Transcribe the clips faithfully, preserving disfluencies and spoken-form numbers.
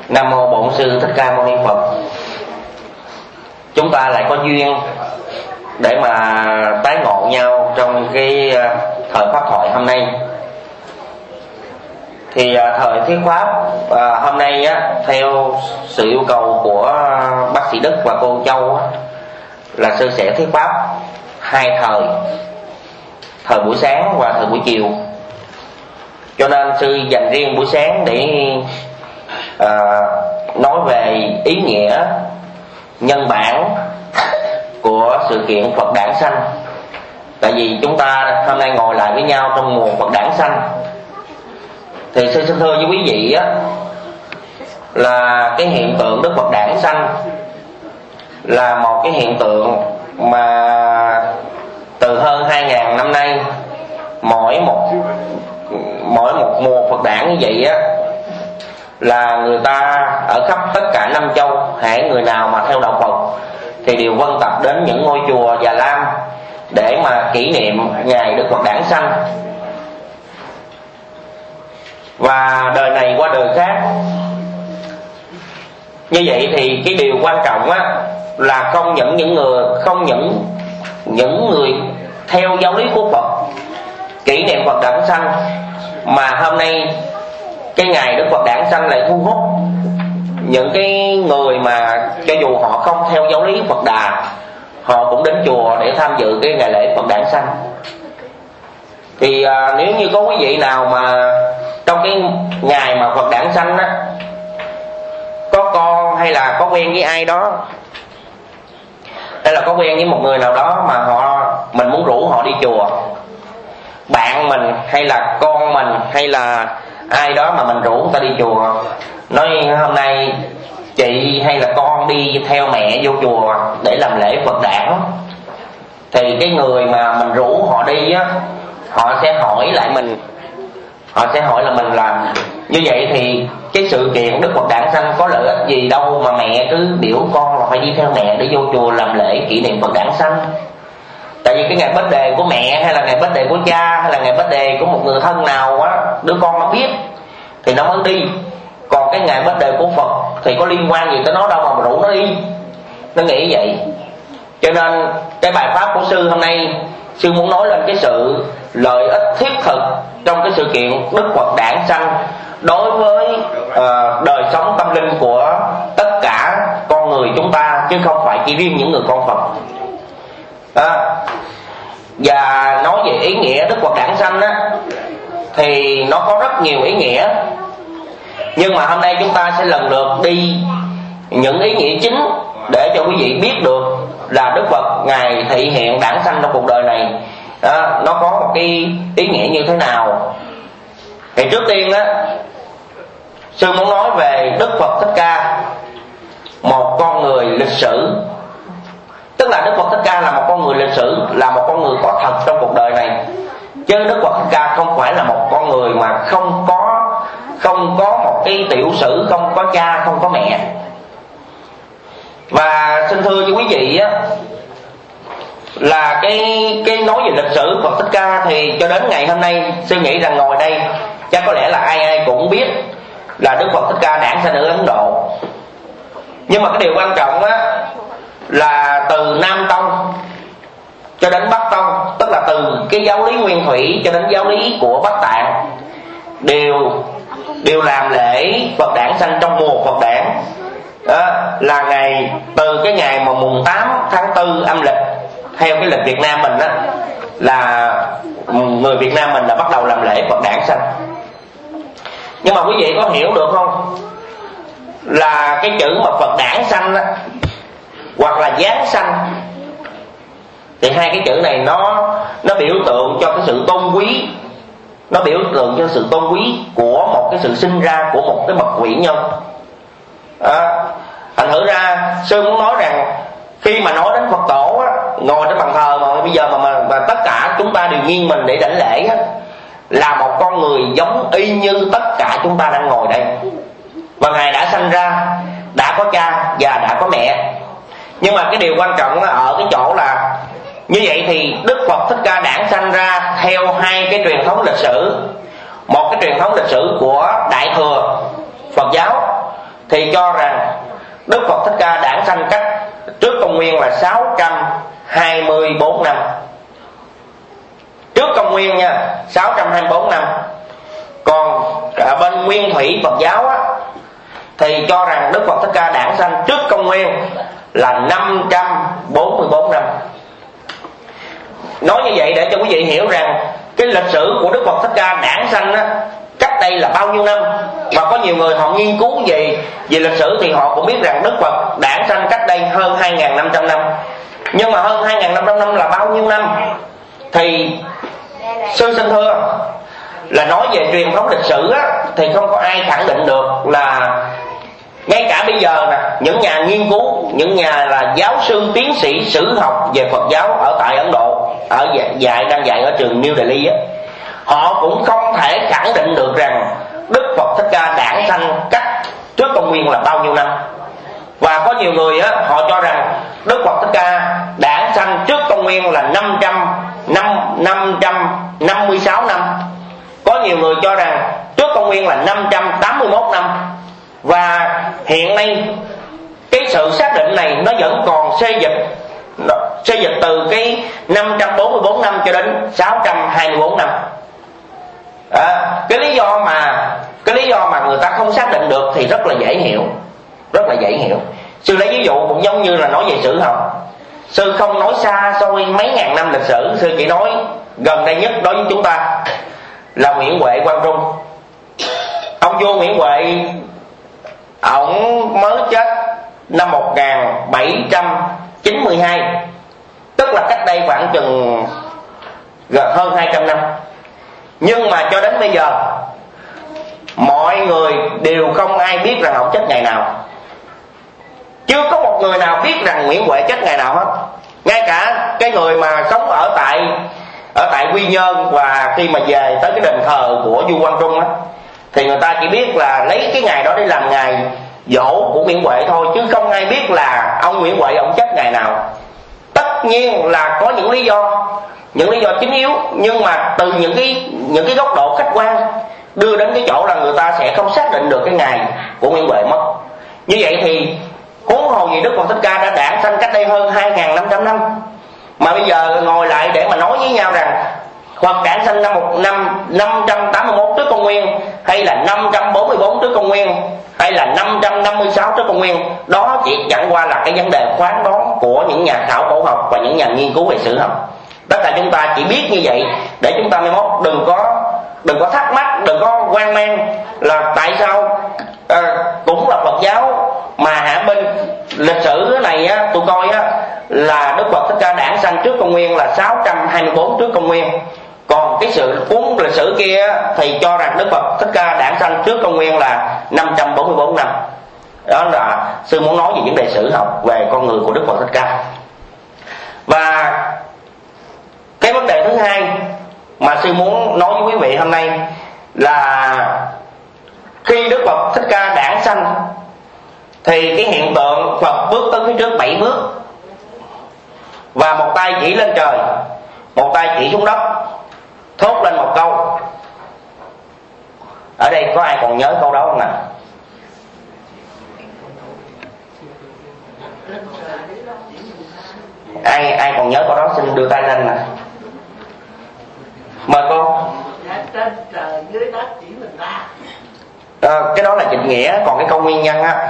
Nam mô Bổn Sư Thích Ca Mâu Ni Phật. Chúng ta lại có duyên để mà tái ngộ nhau trong cái thời pháp thoại hôm nay. Thì thời thuyết pháp à, hôm nay á, theo sự yêu cầu của bác sĩ Đức và cô Châu á, là sư sẽ thuyết pháp hai thời, thời buổi sáng và thời buổi chiều. Cho nên sư dành riêng buổi sáng để à, nói về ý nghĩa nhân bản của sự kiện Phật đản sanh. Tại vì chúng ta hôm nay ngồi lại với nhau trong mùa Phật đản sanh, thì sư xin thưa với quý vị á, là cái hiện tượng Đức Phật đản sanh là một cái hiện tượng mà từ hơn hai ngàn năm nay, mỗi một mỗi một mùa Phật đản như vậy á, là người ta ở khắp tất cả năm châu, hễ người nào mà theo đạo Phật thì đều vân tập đến những ngôi chùa Già Lam để mà kỷ niệm ngày Đức Phật đản sanh. Và đời này qua đời khác. Như vậy thì cái điều quan trọng á, là không những những người không những những người theo giáo lý của Phật kỷ niệm Phật đản sanh, mà hôm nay cái ngày Đức Phật đản sanh lại thu hút những cái người mà cho dù họ không theo giáo lý Phật Đà, họ cũng đến chùa để tham dự cái ngày lễ Phật đản sanh. Thì à, nếu như có quý vị nào mà trong cái ngày mà Phật đản sanh á, có con hay là có quen với ai đó, hay là có quen với một người nào đó mà họ mình muốn rủ họ đi chùa, bạn mình hay là con mình hay là ai đó mà mình rủ người ta đi chùa, nói hôm nay chị hay là con đi theo mẹ vô chùa để làm lễ Phật đản, thì cái người mà mình rủ họ đi á, họ sẽ hỏi lại mình, họ sẽ hỏi là mình làm như vậy thì cái sự kiện Đức Phật đản sanh có lợi ích gì đâu mà mẹ cứ biểu con là phải đi theo mẹ để vô chùa làm lễ kỷ niệm Phật đản sanh. Tại vì cái ngày birthday của mẹ hay là ngày birthday của cha hay là ngày birthday của một người thân nào á, đứa con nó biết thì nó mới đi. Còn cái ngày birthday của Phật thì có liên quan gì tới nó đâu mà rủ nó đi. Nó nghĩ vậy. Cho nên cái bài pháp của sư hôm nay, sư muốn nói lên cái sự lợi ích thiết thực trong cái sự kiện Đức Phật đản sanh đối với uh, đời sống tâm linh của tất cả con người chúng ta, chứ không phải chỉ riêng những người con Phật. À, và nói về ý nghĩa Đức Phật đản sanh á, thì nó có rất nhiều ý nghĩa. Nhưng mà hôm nay chúng ta sẽ lần lượt đi những ý nghĩa chính để cho quý vị biết được là Đức Phật Ngài thị hiện đản sanh trong cuộc đời này à, nó có một cái ý nghĩa như thế nào. Thì trước tiên á, sư muốn nói về Đức Phật Thích Ca, một con người lịch sử. Tức là Đức Phật Thích Ca là một con người lịch sử, là một con người có thật trong cuộc đời này. Chứ Đức Phật Thích Ca không phải là một con người mà không có Không có một cái tiểu sử, không có cha, không có mẹ. Và xin thưa với quý vị á, là cái cái nói về lịch sử Phật Thích Ca thì cho đến ngày hôm nay, sư nghĩ rằng ngồi đây chắc có lẽ là ai ai cũng biết là Đức Phật Thích Ca đản sanh ở Ấn Độ. Nhưng mà cái điều quan trọng á, là từ Nam Tông cho đến Bắc Tông, tức là từ cái giáo lý Nguyên Thủy cho đến giáo lý của Bắc Tạng, đều đều làm lễ Phật đản sanh trong mùa Phật đản. Đó là ngày từ cái ngày mà mùng tám tháng tư âm lịch theo cái lịch Việt Nam mình đó, là người Việt Nam mình đã bắt đầu làm lễ Phật đản sanh. Nhưng mà quý vị có hiểu được không, là cái chữ mà Phật đản sanh á, hoặc là giáng sanh, thì hai cái chữ này nó nó biểu tượng cho cái sự tôn quý, nó biểu tượng cho sự tôn quý của một cái sự sinh ra của một cái bậc quý nhân. À, thành thử ra sư muốn nói rằng khi mà nói đến Phật tổ á, ngồi trên bàn thờ mà bây giờ mà, mà, mà tất cả chúng ta đều nghiêng mình để đảnh lễ á, là một con người giống y như tất cả chúng ta đang ngồi đây. Và Ngài đã sanh ra, đã có cha và đã có mẹ. Nhưng mà cái điều quan trọng ở cái chỗ là như vậy thì Đức Phật Thích Ca đản sanh ra theo hai cái truyền thống lịch sử. Một cái truyền thống lịch sử của Đại Thừa Phật giáo thì cho rằng Đức Phật Thích Ca đản sanh cách trước công nguyên là sáu trăm hai mươi bốn năm. Trước công nguyên nha, sáu trăm hai mươi bốn năm. Còn ở bên Nguyên Thủy Phật giáo á, thì cho rằng Đức Phật Thích Ca đản sanh trước công nguyên là năm trăm bốn mươi bốn năm. Nói như vậy để cho quý vị hiểu rằng cái lịch sử của Đức Phật Thích Ca đản sanh á, cách đây là bao nhiêu năm. Và có nhiều người họ nghiên cứu về về lịch sử thì họ cũng biết rằng Đức Phật đản sanh cách đây hơn hai nghìn năm trăm năm. Nhưng mà hơn hai nghìn năm trăm năm là bao nhiêu năm? Thì sư xin thưa là nói về truyền thống lịch sử á, thì không có ai khẳng định được là ngay cả bây giờ nè, những nhà nghiên cứu, những nhà là giáo sư tiến sĩ sử học về Phật giáo ở tại Ấn Độ, ở dạy đang dạy ở trường New Delhi á, họ cũng không thể khẳng định được rằng Đức Phật Thích Ca đản sanh cách trước công nguyên là bao nhiêu năm. Và có nhiều người á, họ cho rằng Đức Phật Thích Ca đản sanh trước công nguyên là năm trăm năm mươi sáu năm. Có nhiều người cho rằng trước công nguyên là năm trăm tám mươi mốt năm. Và hiện nay cái sự xác định này nó vẫn còn xê dịch, xê dịch từ cái năm trăm bốn mươi bốn năm cho đến sáu trăm hai mươi bốn năm. À, cái lý do mà cái lý do mà người ta không xác định được thì rất là dễ hiểu, rất là dễ hiểu. Sư lấy ví dụ cũng giống như là nói về sử học. Sư không nói xa xôi mấy ngàn năm lịch sử, sư chỉ nói gần đây nhất đối với chúng ta là Nguyễn Huệ Quang Trung. Ông vua Nguyễn Huệ, ổng mới chết năm một nghìn bảy trăm chín mươi hai, tức là cách đây khoảng chừng gần hơn hai trăm năm. Nhưng mà cho đến bây giờ mọi người đều không ai biết rằng ông chết ngày nào. Chưa có một người nào biết rằng Nguyễn Huệ chết ngày nào hết. Ngay cả cái người mà sống ở tại ở tại Quy Nhơn, và khi mà về tới cái đền thờ của vua Quang Trung á, thì người ta chỉ biết là lấy cái ngày đó để làm ngày dỗ của Nguyễn Huệ thôi, chứ không ai biết là ông Nguyễn Huệ ông chết ngày nào. Tất nhiên là có những lý do, những lý do chính yếu, nhưng mà từ những cái những cái góc độ khách quan đưa đến cái chỗ là người ta sẽ không xác định được cái ngày của Nguyễn Huệ mất. Như vậy thì huống hồ gì Đức Phật Thích Ca đã đản sanh cách đây hơn hai nghìn năm trăm năm. Mà bây giờ ngồi lại để mà nói với nhau rằng hoặc đản sanh năm một năm năm trăm tám mươi mốt trước công nguyên, hay là năm trăm bốn mươi bốn trước công nguyên, hay là năm trăm năm mươi sáu trước công nguyên, đó chỉ chẳng qua là cái vấn đề phán đoán của những nhà khảo cổ học và những nhà nghiên cứu về sử học. Tất cả chúng ta chỉ biết như vậy để chúng ta mai mốt đừng có đừng có thắc mắc, đừng có hoang mang là tại sao à, cũng là Phật giáo mà hả bên lịch sử này á, tôi coi á là Đức Phật Thích Ca đản sanh trước công nguyên là sáu trăm hai mươi bốn trước công nguyên. Còn cái sự cuốn lịch sử kia thì cho rằng Đức Phật Thích Ca đản sanh trước công nguyên là năm trăm bốn mươi bốn năm. Đó là sư muốn nói về vấn đề sử học về con người của Đức Phật Thích Ca. Và cái vấn đề thứ hai mà sư muốn nói với quý vị hôm nay là khi Đức Phật Thích Ca đản sanh thì cái hiện tượng Phật bước tới phía trước bảy bước, và một tay chỉ lên trời, một tay chỉ xuống đất, thốt lên một câu. Ở đây có ai còn nhớ câu đó không nào? Ai ai còn nhớ câu đó xin đưa tay lên nè. Mời cô. Trên trời dưới đất chỉ mình ta. À, cái đó là trịnh nghĩa, còn cái câu nguyên nhân á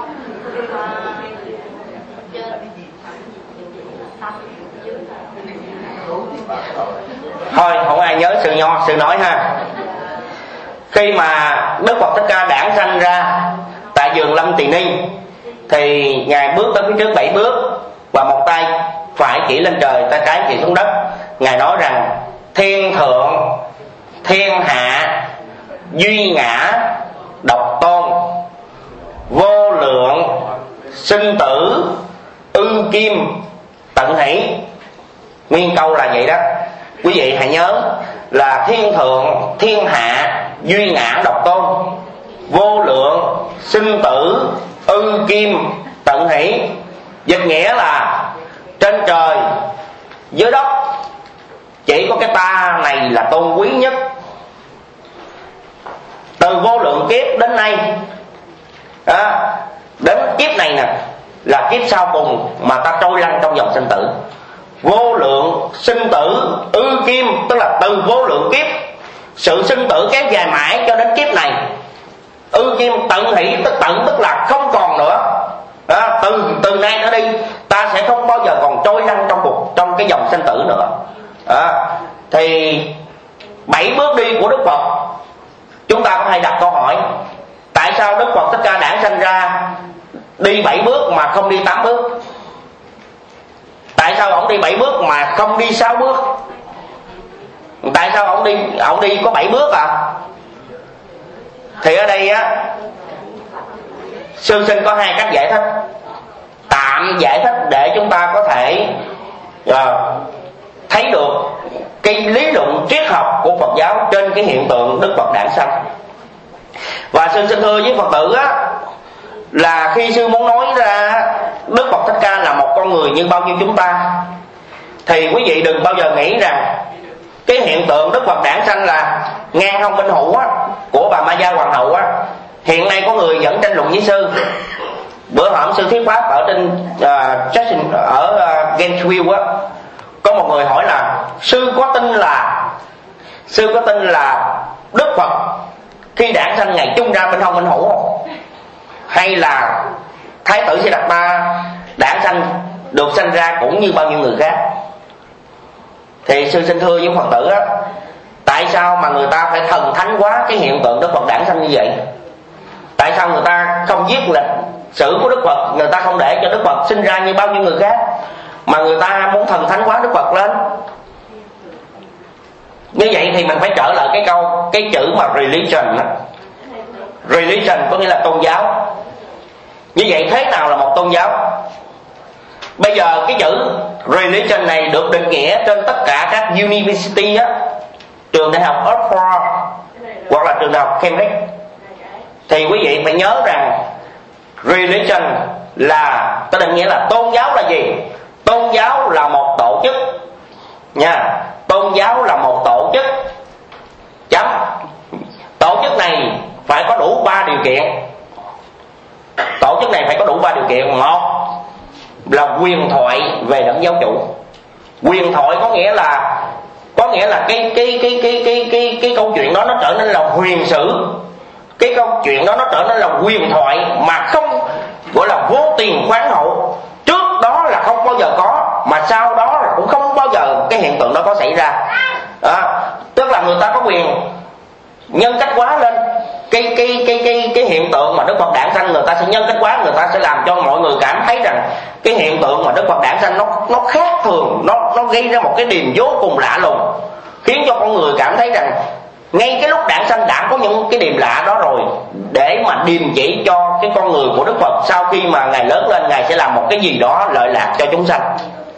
thôi không ai nhớ, sư nho sư nói ha. Khi mà Đức Phật Thích Ca đản sanh ra tại vườn Lâm Tỳ Ni thì ngài bước tới phía trước bảy bước, và một tay phải chỉ lên trời, tay trái chỉ xuống đất. Ngài nói rằng thiên thượng thiên hạ duy ngã độc tôn, vô lượng sinh tử ư kim tận hỷ. Nguyên câu là vậy đó. Quý vị hãy nhớ là thiên thượng thiên hạ duy ngã độc tôn, vô lượng sinh tử ư kim tận hỷ. Dịch nghĩa là trên trời dưới đất chỉ có cái ta này là tôn quý nhất. Từ vô lượng kiếp đến nay đó. Đến kiếp này nè là kiếp sau cùng mà ta trôi lăn trong dòng sinh tử. Vô lượng sinh tử ư kim, tức là từ vô lượng kiếp, sự sinh tử kéo dài mãi cho đến kiếp này. Ư kim tận hỷ, tức tận tức là không còn nữa. Đó, từ từ nay trở đi ta sẽ không bao giờ còn trôi lăn trong cuộc trong cái dòng sinh tử nữa. Đó. Thì bảy bước đi của Đức Phật, chúng ta có hay đặt câu hỏi tại sao Đức Phật Thích Ca đản sanh ra đi bảy bước mà không đi tám bước? Tại sao ông đi bảy bước mà không đi sáu bước? Tại sao ông đi ông đi có bảy bước à? Thì ở đây á, sư sinh có hai cách giải thích, tạm giải thích để chúng ta có thể uh, thấy được cái lý luận triết học của Phật giáo trên cái hiện tượng Đức Phật đản sanh. Và sư xin thưa với Phật tử á, là khi sư muốn nói ra Đức Phật Thích Ca là một con người như bao nhiêu chúng ta, thì quý vị đừng bao giờ nghĩ rằng cái hiện tượng Đức Phật đản sanh là ngang hông bên hữu á, của bà Ma Gia Hoàng hậu á. Hiện nay có người vẫn tranh luận với sư. Bữa hổm sư thuyết pháp ở trên uh, Jackson, ở uh, Gainesville á, có một người hỏi là sư có tin là sư có tin là Đức Phật khi đản sanh ngày chung ra bên hông bên hữu không, hay là Thái tử Siddhartha đản sanh được sanh ra cũng như bao nhiêu người khác? Thì sư xin thưa với Phật tử á, tại sao mà người ta phải thần thánh quá cái hiện tượng Đức Phật đản sanh như vậy? Tại sao người ta không viết lịch sử của Đức Phật, người ta không để cho Đức Phật sinh ra như bao nhiêu người khác, mà người ta muốn thần thánh quá Đức Phật lên? Như vậy thì mình phải trở lại cái câu, cái chữ mà religion đó. Religion có nghĩa là tôn giáo. Như vậy thế nào là một tôn giáo? Bây giờ cái chữ religion này được định nghĩa trên tất cả các university á, trường đại học Oxford hoặc là trường đại học Cambridge. Thì quý vị phải nhớ rằng religion là, có định nghĩa là tôn giáo là gì? Tôn giáo là một tổ chức nha. Tôn giáo là một tổ chức chấm. Tổ chức này phải có đủ ba điều kiện. Tổ chức này phải có đủ ba điều kiện. Một là quyền thoại về đấng giáo chủ. Quyền thoại có nghĩa là có nghĩa là cái cái cái cái cái cái cái câu chuyện đó nó trở nên là huyền sử. Cái câu chuyện đó nó trở nên là huyền thoại mà không gọi là vô tiền khoáng hậu. Trước đó là không bao giờ có, mà sau đó là cũng không bao giờ cái hiện tượng đó có xảy ra. Đó, tức là người ta có quyền nhân cách hóa lên cái cái cái cái cái hiện tượng mà Đức Phật đản sanh, người ta sẽ nhân cách hóa, người ta sẽ làm cho mọi người cảm thấy rằng cái hiện tượng mà Đức Phật đản sanh nó nó khác thường, nó nó gây ra một cái điềm vô cùng lạ lùng, khiến cho con người cảm thấy rằng ngay cái lúc đản sanh đã có những cái điềm lạ đó rồi, để mà điềm chỉ cho cái con người của Đức Phật sau khi mà ngài lớn lên, ngài sẽ làm một cái gì đó lợi lạc cho chúng sanh.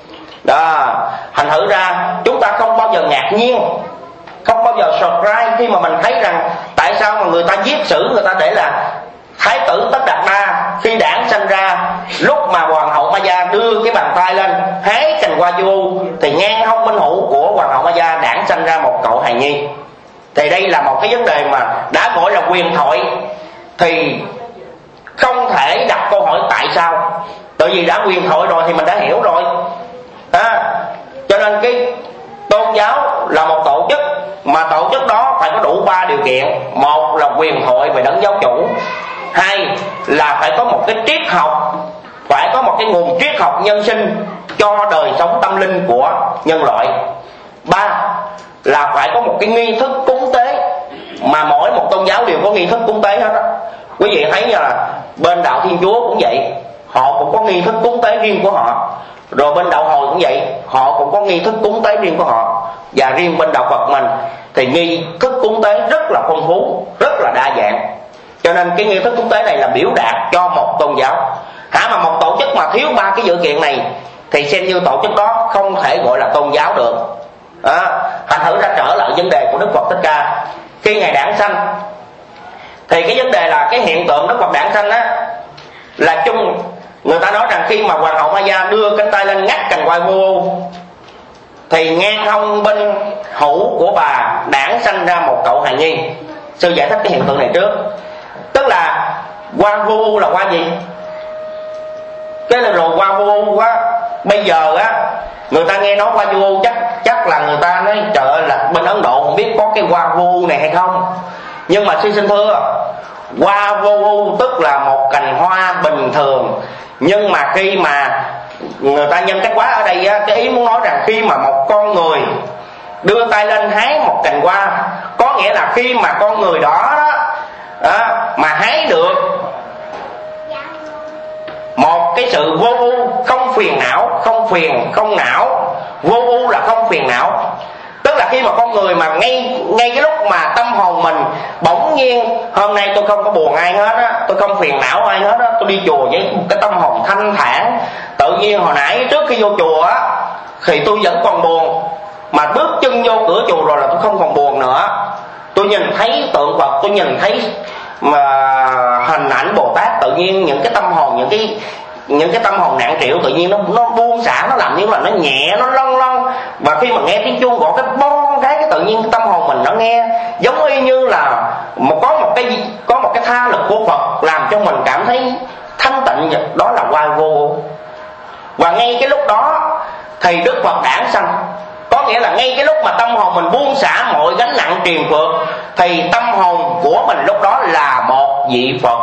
Đó, thành thử ra chúng ta không bao giờ ngạc nhiên, không bao giờ surprise khi mà mình thấy rằng tại sao mà người ta viết sử, người ta để là Thái tử Tất Đạt Đa khi đản sanh ra, lúc mà Hoàng hậu Ma Gia đưa cái bàn tay lên hái cành hoa chu, thì ngang hông bên hữu của Hoàng hậu Ma Gia đản sanh ra một cậu hài nhi. Thì đây là một cái vấn đề mà đã gọi là quyền thoại, thì không thể đặt câu hỏi tại sao. Tại vì đã quyền thoại rồi thì mình đã hiểu rồi. À, cho nên cái tôn giáo là một tổ chức, mà tổ chức đó phải có đủ ba điều kiện. Một là quyền thoại về đấng giáo chủ. Hai là phải có một cái triết học, phải có một cái nguồn triết học nhân sinh cho đời sống tâm linh của nhân loại. Ba là phải có một cái nghi thức cúng tế, mà mỗi một tôn giáo đều có nghi thức cúng tế hết á. Quý vị thấy như là bên đạo Thiên Chúa cũng vậy, họ cũng có nghi thức cúng tế riêng của họ. Rồi bên đạo Hồi cũng vậy, họ cũng có nghi thức cúng tế riêng của họ. Và riêng bên đạo Phật mình thì nghi thức cúng tế rất là phong phú, rất là đa dạng. Cho nên cái nghi thức cúng tế này là biểu đạt cho một tôn giáo. Hả, mà một tổ chức mà thiếu ba cái dữ kiện này thì xem như tổ chức đó không thể gọi là tôn giáo được. À, thành thử ra trở lại vấn đề của Đức Phật Thích Ca khi ngài đản sanh, thì cái vấn đề là cái hiện tượng Đức Phật đản sanh á là chung. Người ta nói rằng khi mà Hoàng hậu Ma Gia đưa cánh tay lên ngắt cành hoa vô, thì ngang hông bên hữu của bà đản sanh ra một cậu hài nhi. Sư giải thích cái hiện tượng này trước. Tức là Qua vô u là qua gì? Cái là rồi qua vô u á, bây giờ á người ta nghe nói qua vô u chắc chắc là người ta nói trời ơi là bên Ấn Độ không biết có cái qua vô u này hay không. Nhưng mà xin xin thưa, hoa vô u tức là một cành hoa bình thường, nhưng mà khi mà người ta nhân cách quá ở đây á, cái ý muốn nói rằng khi mà một con người đưa tay lên hái một cành hoa, có nghĩa là khi mà con người đó, đó, đó mà hái được một cái sự vô u, không phiền não, không phiền, không não. Vô u là không phiền não, tức là khi mà con người mà ngay ngay cái lúc mà tâm hồn mình bỗng nhiên hôm nay tôi không có buồn ai hết á, tôi không phiền não ai hết á, tôi đi chùa với một cái tâm hồn thanh thản. Tự nhiên hồi nãy trước khi vô chùa á thì tôi vẫn còn buồn, mà bước chân vô cửa chùa rồi là tôi không còn buồn nữa. Tôi nhìn thấy tượng Phật, tôi nhìn thấy mà hình ảnh Bồ Tát, tự nhiên những cái tâm hồn, những cái những cái tâm hồn nặng trĩu tự nhiên nó nó buông xả, nó làm như là nó nhẹ, nó lâng lâng. Và khi mà nghe tiếng chuông gõ cái bon cái cái tự nhiên cái tâm hồn mình nó nghe giống y như là một có một cái có một cái tha lực của Phật làm cho mình cảm thấy thanh tịnh vậy. Đó là qua vô. Và ngay cái lúc đó thì Đức Phật đản sanh, có nghĩa là ngay cái lúc mà tâm hồn mình buông xả mọi gánh nặng triền phượt thì tâm hồn của mình lúc đó là một vị Phật.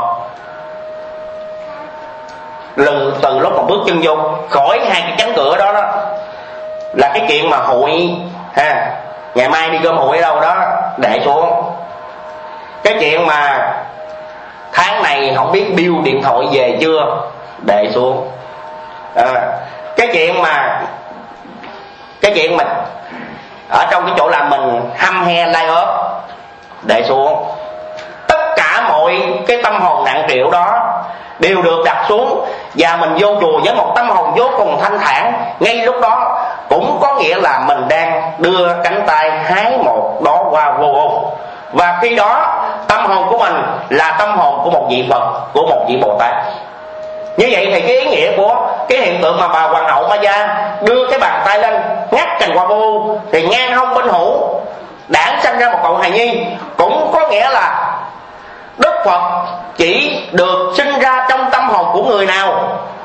Từ, từ lúc mà bước chân vô khỏi hai cái cánh cửa đó, đó là cái chuyện mà hội ha, ngày mai đi gom hội ở đâu đó để xuống. Cái chuyện mà tháng này không biết bill điện thoại về chưa để xuống. À, cái chuyện mà cái chuyện mà ở trong cái chỗ làm mình hăm he lai ớt để xuống. Tất cả mọi cái tâm hồn nặng trĩu đó đều được đặt xuống, và mình vô chùa với một tâm hồn vô cùng thanh thản. Ngay lúc đó cũng có nghĩa là mình đang đưa cánh tay hái một đóa hoa vô u. Và khi đó tâm hồn của mình là tâm hồn của một vị Phật, của một vị Bồ Tát. Như vậy thì cái ý nghĩa của cái hiện tượng mà bà Hoàng hậu Ma Gia đưa cái bàn tay lên ngắt cành hoa vô u thì ngang hông bên hữu đản sanh ra một cậu hài nhi, cũng có nghĩa là Đức Phật chỉ được sinh ra trong tâm hồn của người nào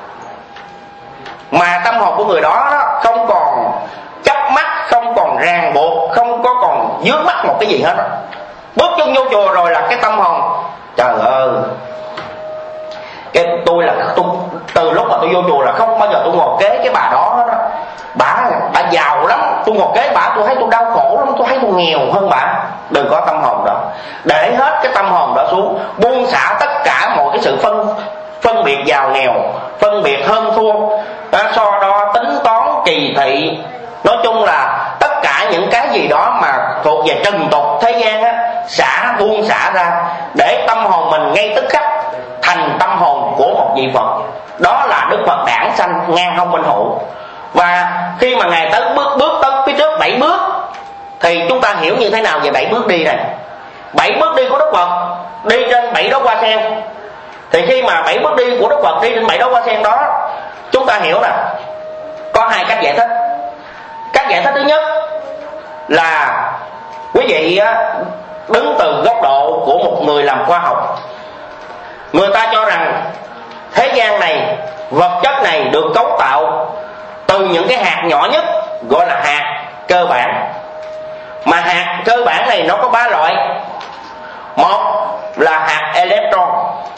mà tâm hồn của người đó, đó không còn chấp mắc, không còn ràng buộc, không có còn vướng mắc một cái gì hết. Bước chân vô chùa rồi là cái tâm hồn trời ơi, cái tôi là tôi, từ lúc mà tôi vô chùa là không bao giờ tôi ngồi kế cái bà đó, đó. Bà bà giàu lắm, tôi ngồi kế bà tôi thấy tôi đau khổ lắm, tôi thấy tôi nghèo hơn bà. Đừng có tâm hồn đó, để hết cái tâm hồn đó xuống, buông xả tất cả mọi cái sự phân phân biệt giàu nghèo, phân biệt hơn thua, đó, so đo tính toán kỳ thị, nói chung là tất cả những cái gì đó mà thuộc về trần tục thế gian á, xả buông xả ra, để tâm hồn mình ngay tức khắc thành tâm hồn của một vị Phật. Đó là Đức Phật đản sanh ngang hông minh hữu. Và khi mà ngài tới bước bước tới phía trước bảy bước thì chúng ta hiểu như thế nào về bảy bước đi này? Bảy bước đi của Đức Phật đi trên bảy đóa hoa sen. Thì khi mà bảy bước đi của Đức Phật đi trên bảy đóa hoa sen đó, chúng ta hiểu nè, có hai cách giải thích. Cách giải thích thứ nhất là quý vị đứng từ góc độ của một người làm khoa học. Người ta cho rằng thế gian này, vật chất này được cấu tạo từ những cái hạt nhỏ nhất, gọi là hạt cơ bản. Mà hạt cơ bản này nó có ba loại. Một là hạt electron,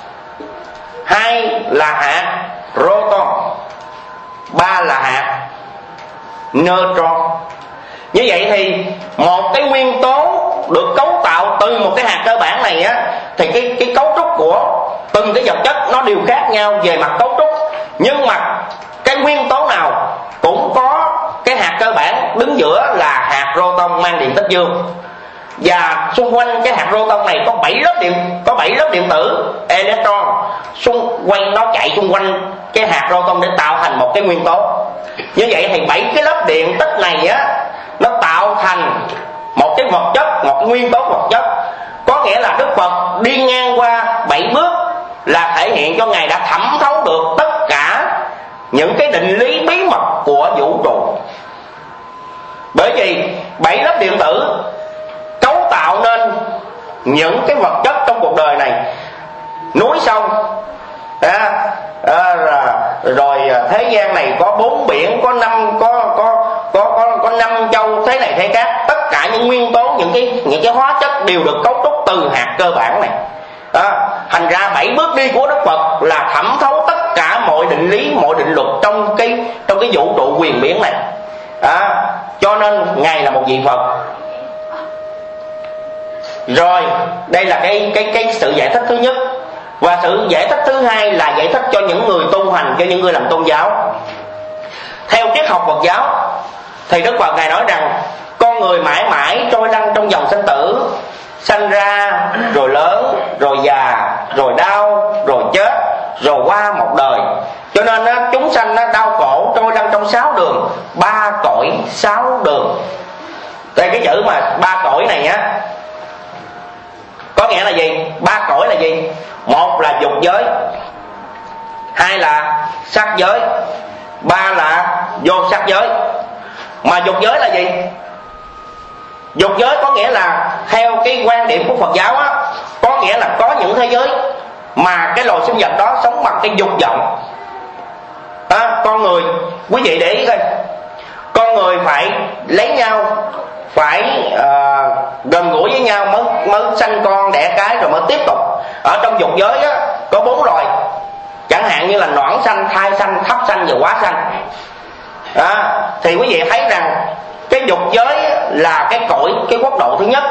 hai là hạt proton, ba là hạt neutron. Như vậy thì một cái nguyên tố được cấu tạo từ một cái hạt cơ bản này á, thì cái, cái cấu trúc của từng cái vật chất nó đều khác nhau về mặt cấu trúc, nhưng mà cái nguyên tố nào cũng có cái hạt cơ bản đứng giữa là hạt proton mang điện tích dương. Và xung quanh cái hạt proton này có bảy lớp điện có bảy lớp điện tử electron xung quanh, nó chạy xung quanh cái hạt proton để tạo thành một cái nguyên tố. Như vậy thì bảy cái lớp điện tích này á, nó tạo thành một cái vật chất, một nguyên tố vật chất. Có nghĩa là Đức Phật đi ngang qua bảy bước là thể hiện cho ngài đã thẩm thấu được tất cả những cái định lý bí mật của vũ trụ. Bởi vì bảy lớp điện tử cấu tạo nên những cái vật chất trong cuộc đời này. núi sông, à, à, rồi thế gian này có bốn biển, có năm có có có có có năm châu thế này thế khác, tất cả những nguyên tố, những cái những cái hóa chất đều được cấu trúc từ hạt cơ bản này. À, thành ra bảy bước đi của Đức Phật là thẩm thấu tất cả mọi định lý, mọi định luật trong cái trong cái vũ trụ quyền biến này. À, cho nên ngài là một vị Phật. Rồi đây là cái cái cái sự giải thích thứ nhất. Và sự giải thích thứ hai là giải thích cho những người tu hành, cho những người làm tôn giáo. Theo triết học Phật giáo thì Đức Phật ngài nói rằng con người mãi mãi trôi lăn trong dòng sinh tử, sanh ra rồi lớn rồi già rồi đau rồi chết rồi qua một đời. Cho nên á, chúng sanh á, đau khổ trôi lăn trong sáu đường, ba cõi sáu đường. Đây cái chữ mà ba cõi này á có nghĩa là gì? Ba cõi là gì? Một là dục giới, hai là sắc giới, ba là vô sắc giới. Mà dục giới là gì? Dục giới có nghĩa là theo cái quan điểm của Phật giáo á, có nghĩa là có những thế giới mà cái loài sinh vật đó sống bằng cái dục vọng. À, con người, quý vị để ý coi, con người phải lấy nhau, phải uh, gần gũi với nhau mới mới sanh con đẻ cái rồi mới tiếp tục. Ở trong dục giới á, có bốn loài, chẳng hạn như là noãn sanh, thai sanh, thấp sanh và quá sanh. À, thì quý vị thấy rằng cái dục giới là cái cõi, cái quốc độ thứ nhất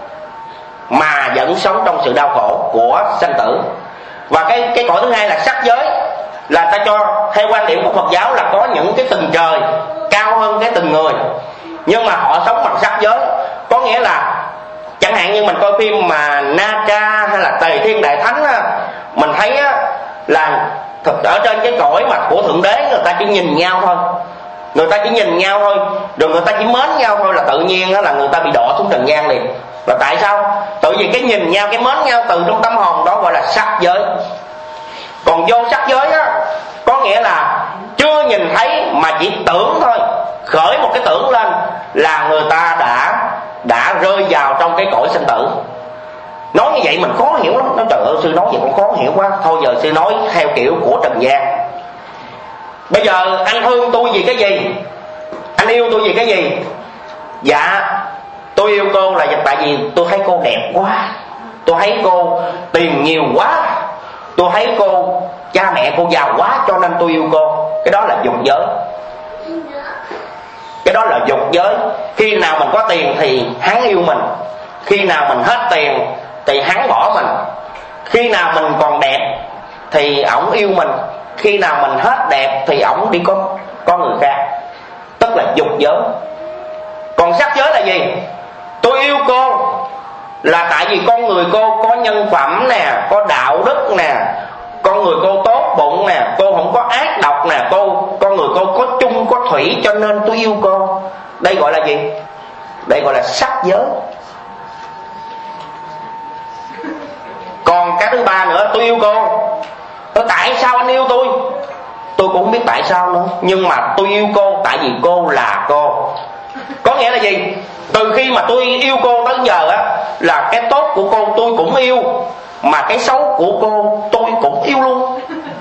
mà vẫn sống trong sự đau khổ của sanh tử. Và cái cái cõi thứ hai là sắc giới, là ta cho theo quan điểm của Phật giáo là có những cái tầng trời cao hơn cái từng người, nhưng mà họ sống bằng sắc giới. Có nghĩa là chẳng hạn như mình coi phim mà Na Tra hay là Tề Thiên Đại Thánh á, mình thấy á, là thực ở trên cái cõi mà của Thượng Đế người ta chỉ nhìn nhau thôi, người ta chỉ nhìn nhau thôi, rồi người ta chỉ mến nhau thôi, là tự nhiên á, là người ta bị đọa xuống trần gian liền. Và tại sao? Tự vì cái nhìn nhau, cái mến nhau từ trong tâm hồn đó gọi là sắc giới. Còn vô sắc giới á, có nghĩa là chưa nhìn thấy mà chỉ tưởng thôi, khởi một cái tưởng lên là người ta đã đã rơi vào trong cái cõi sinh tử. Nói như vậy mình khó hiểu lắm. Nói trời ơi sư nói vậy cũng khó hiểu quá. Thôi giờ sư nói theo kiểu của trần gian. Bây giờ anh thương tôi vì cái gì? Anh yêu tôi vì cái gì? Dạ tôi yêu cô là tại vì tôi thấy cô đẹp quá, tôi thấy cô tiền nhiều quá, tôi thấy cô cha mẹ cô giàu quá cho nên tôi yêu cô. Cái đó là dục giới. Cái đó là dục giới. Khi nào mình có tiền thì hắn yêu mình, khi nào mình hết tiền thì hắn bỏ mình. Khi nào mình còn đẹp thì ổng yêu mình, khi nào mình hết đẹp thì ổng đi có, có người khác. Tức là dục giới. Còn sắc giới là gì? Tôi yêu cô là tại vì con người cô có nhân phẩm nè, có đạo đức nè, con người cô tốt bụng nè, cô không có ác độc nè, cô con người cô có chung có thủy cho nên tôi yêu cô. Đây gọi là gì? Đây gọi là sắc giới. Còn cái thứ ba nữa, tôi yêu cô. Tại sao anh yêu tôi? Tôi cũng không biết tại sao nữa, nhưng mà tôi yêu cô tại vì cô là cô. Có nghĩa là gì? Từ khi mà tôi yêu cô tới giờ á, là cái tốt của cô tôi cũng yêu, mà cái xấu của cô tôi cũng yêu luôn.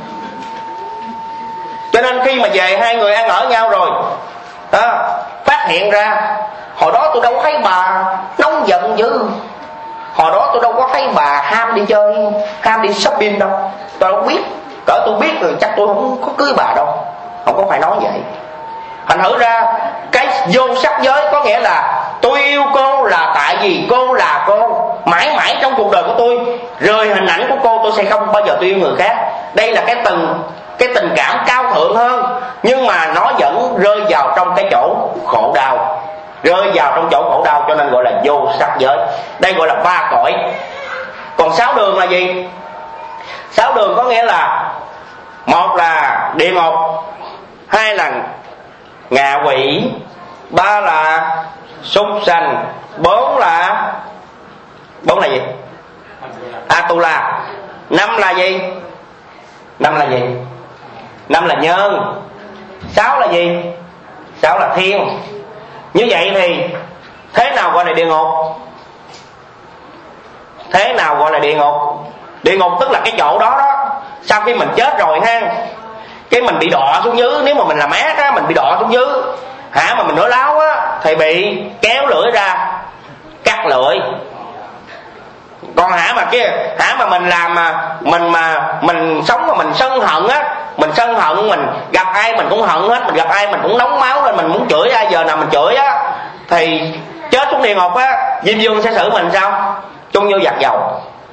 Cho nên khi mà về hai người ăn ở nhau rồi đó, phát hiện ra hồi đó tôi đâu có thấy bà nóng giận dữ, hồi đó tôi đâu có thấy bà ham đi chơi, ham đi shopping đâu. Tôi đâu biết. Cỡ tôi biết rồi chắc tôi không có cưới bà đâu. Không có phải nói vậy. Thành thử ra cái vô sắc giới có nghĩa là tôi yêu cô là tại vì cô là cô. Mãi mãi trong cuộc đời của tôi, rời hình ảnh của cô tôi sẽ không bao giờ tôi yêu người khác. Đây là cái từng cái tình cảm cao thượng hơn, nhưng mà nó vẫn rơi vào trong cái chỗ khổ đau, rơi vào trong chỗ khổ đau, cho nên gọi là vô sắc giới. Đây gọi là ba cõi. Còn sáu đường là gì? Sáu đường có nghĩa là một là địa ngục, hai là ngạ quỷ, ba là súc sanh, bốn là bốn là gì? Atula. Năm là gì? Năm là gì? Năm là nhân. Sáu là gì? Sáu là thiên. Như vậy thì thế nào gọi là địa ngục? Thế nào gọi là địa ngục? Địa ngục tức là cái chỗ đó đó, sau khi mình chết rồi ha, cái mình bị đọa xuống dưới. Nếu mà mình làm ác á, mình bị đọa xuống dưới hả, mà mình nói láo á thì bị kéo lưỡi ra cắt lưỡi. Còn hả mà kia hả mà mình làm mà mình mà mình sống mà mình sân hận á, mình sân hận, mình gặp ai mình cũng hận hết, mình gặp ai mình cũng nóng máu lên, mình muốn chửi ai giờ nào mình chửi á, thì chết xuống địa ngục á, Diêm Vương sẽ xử mình sao? Chung vô giặt dầu.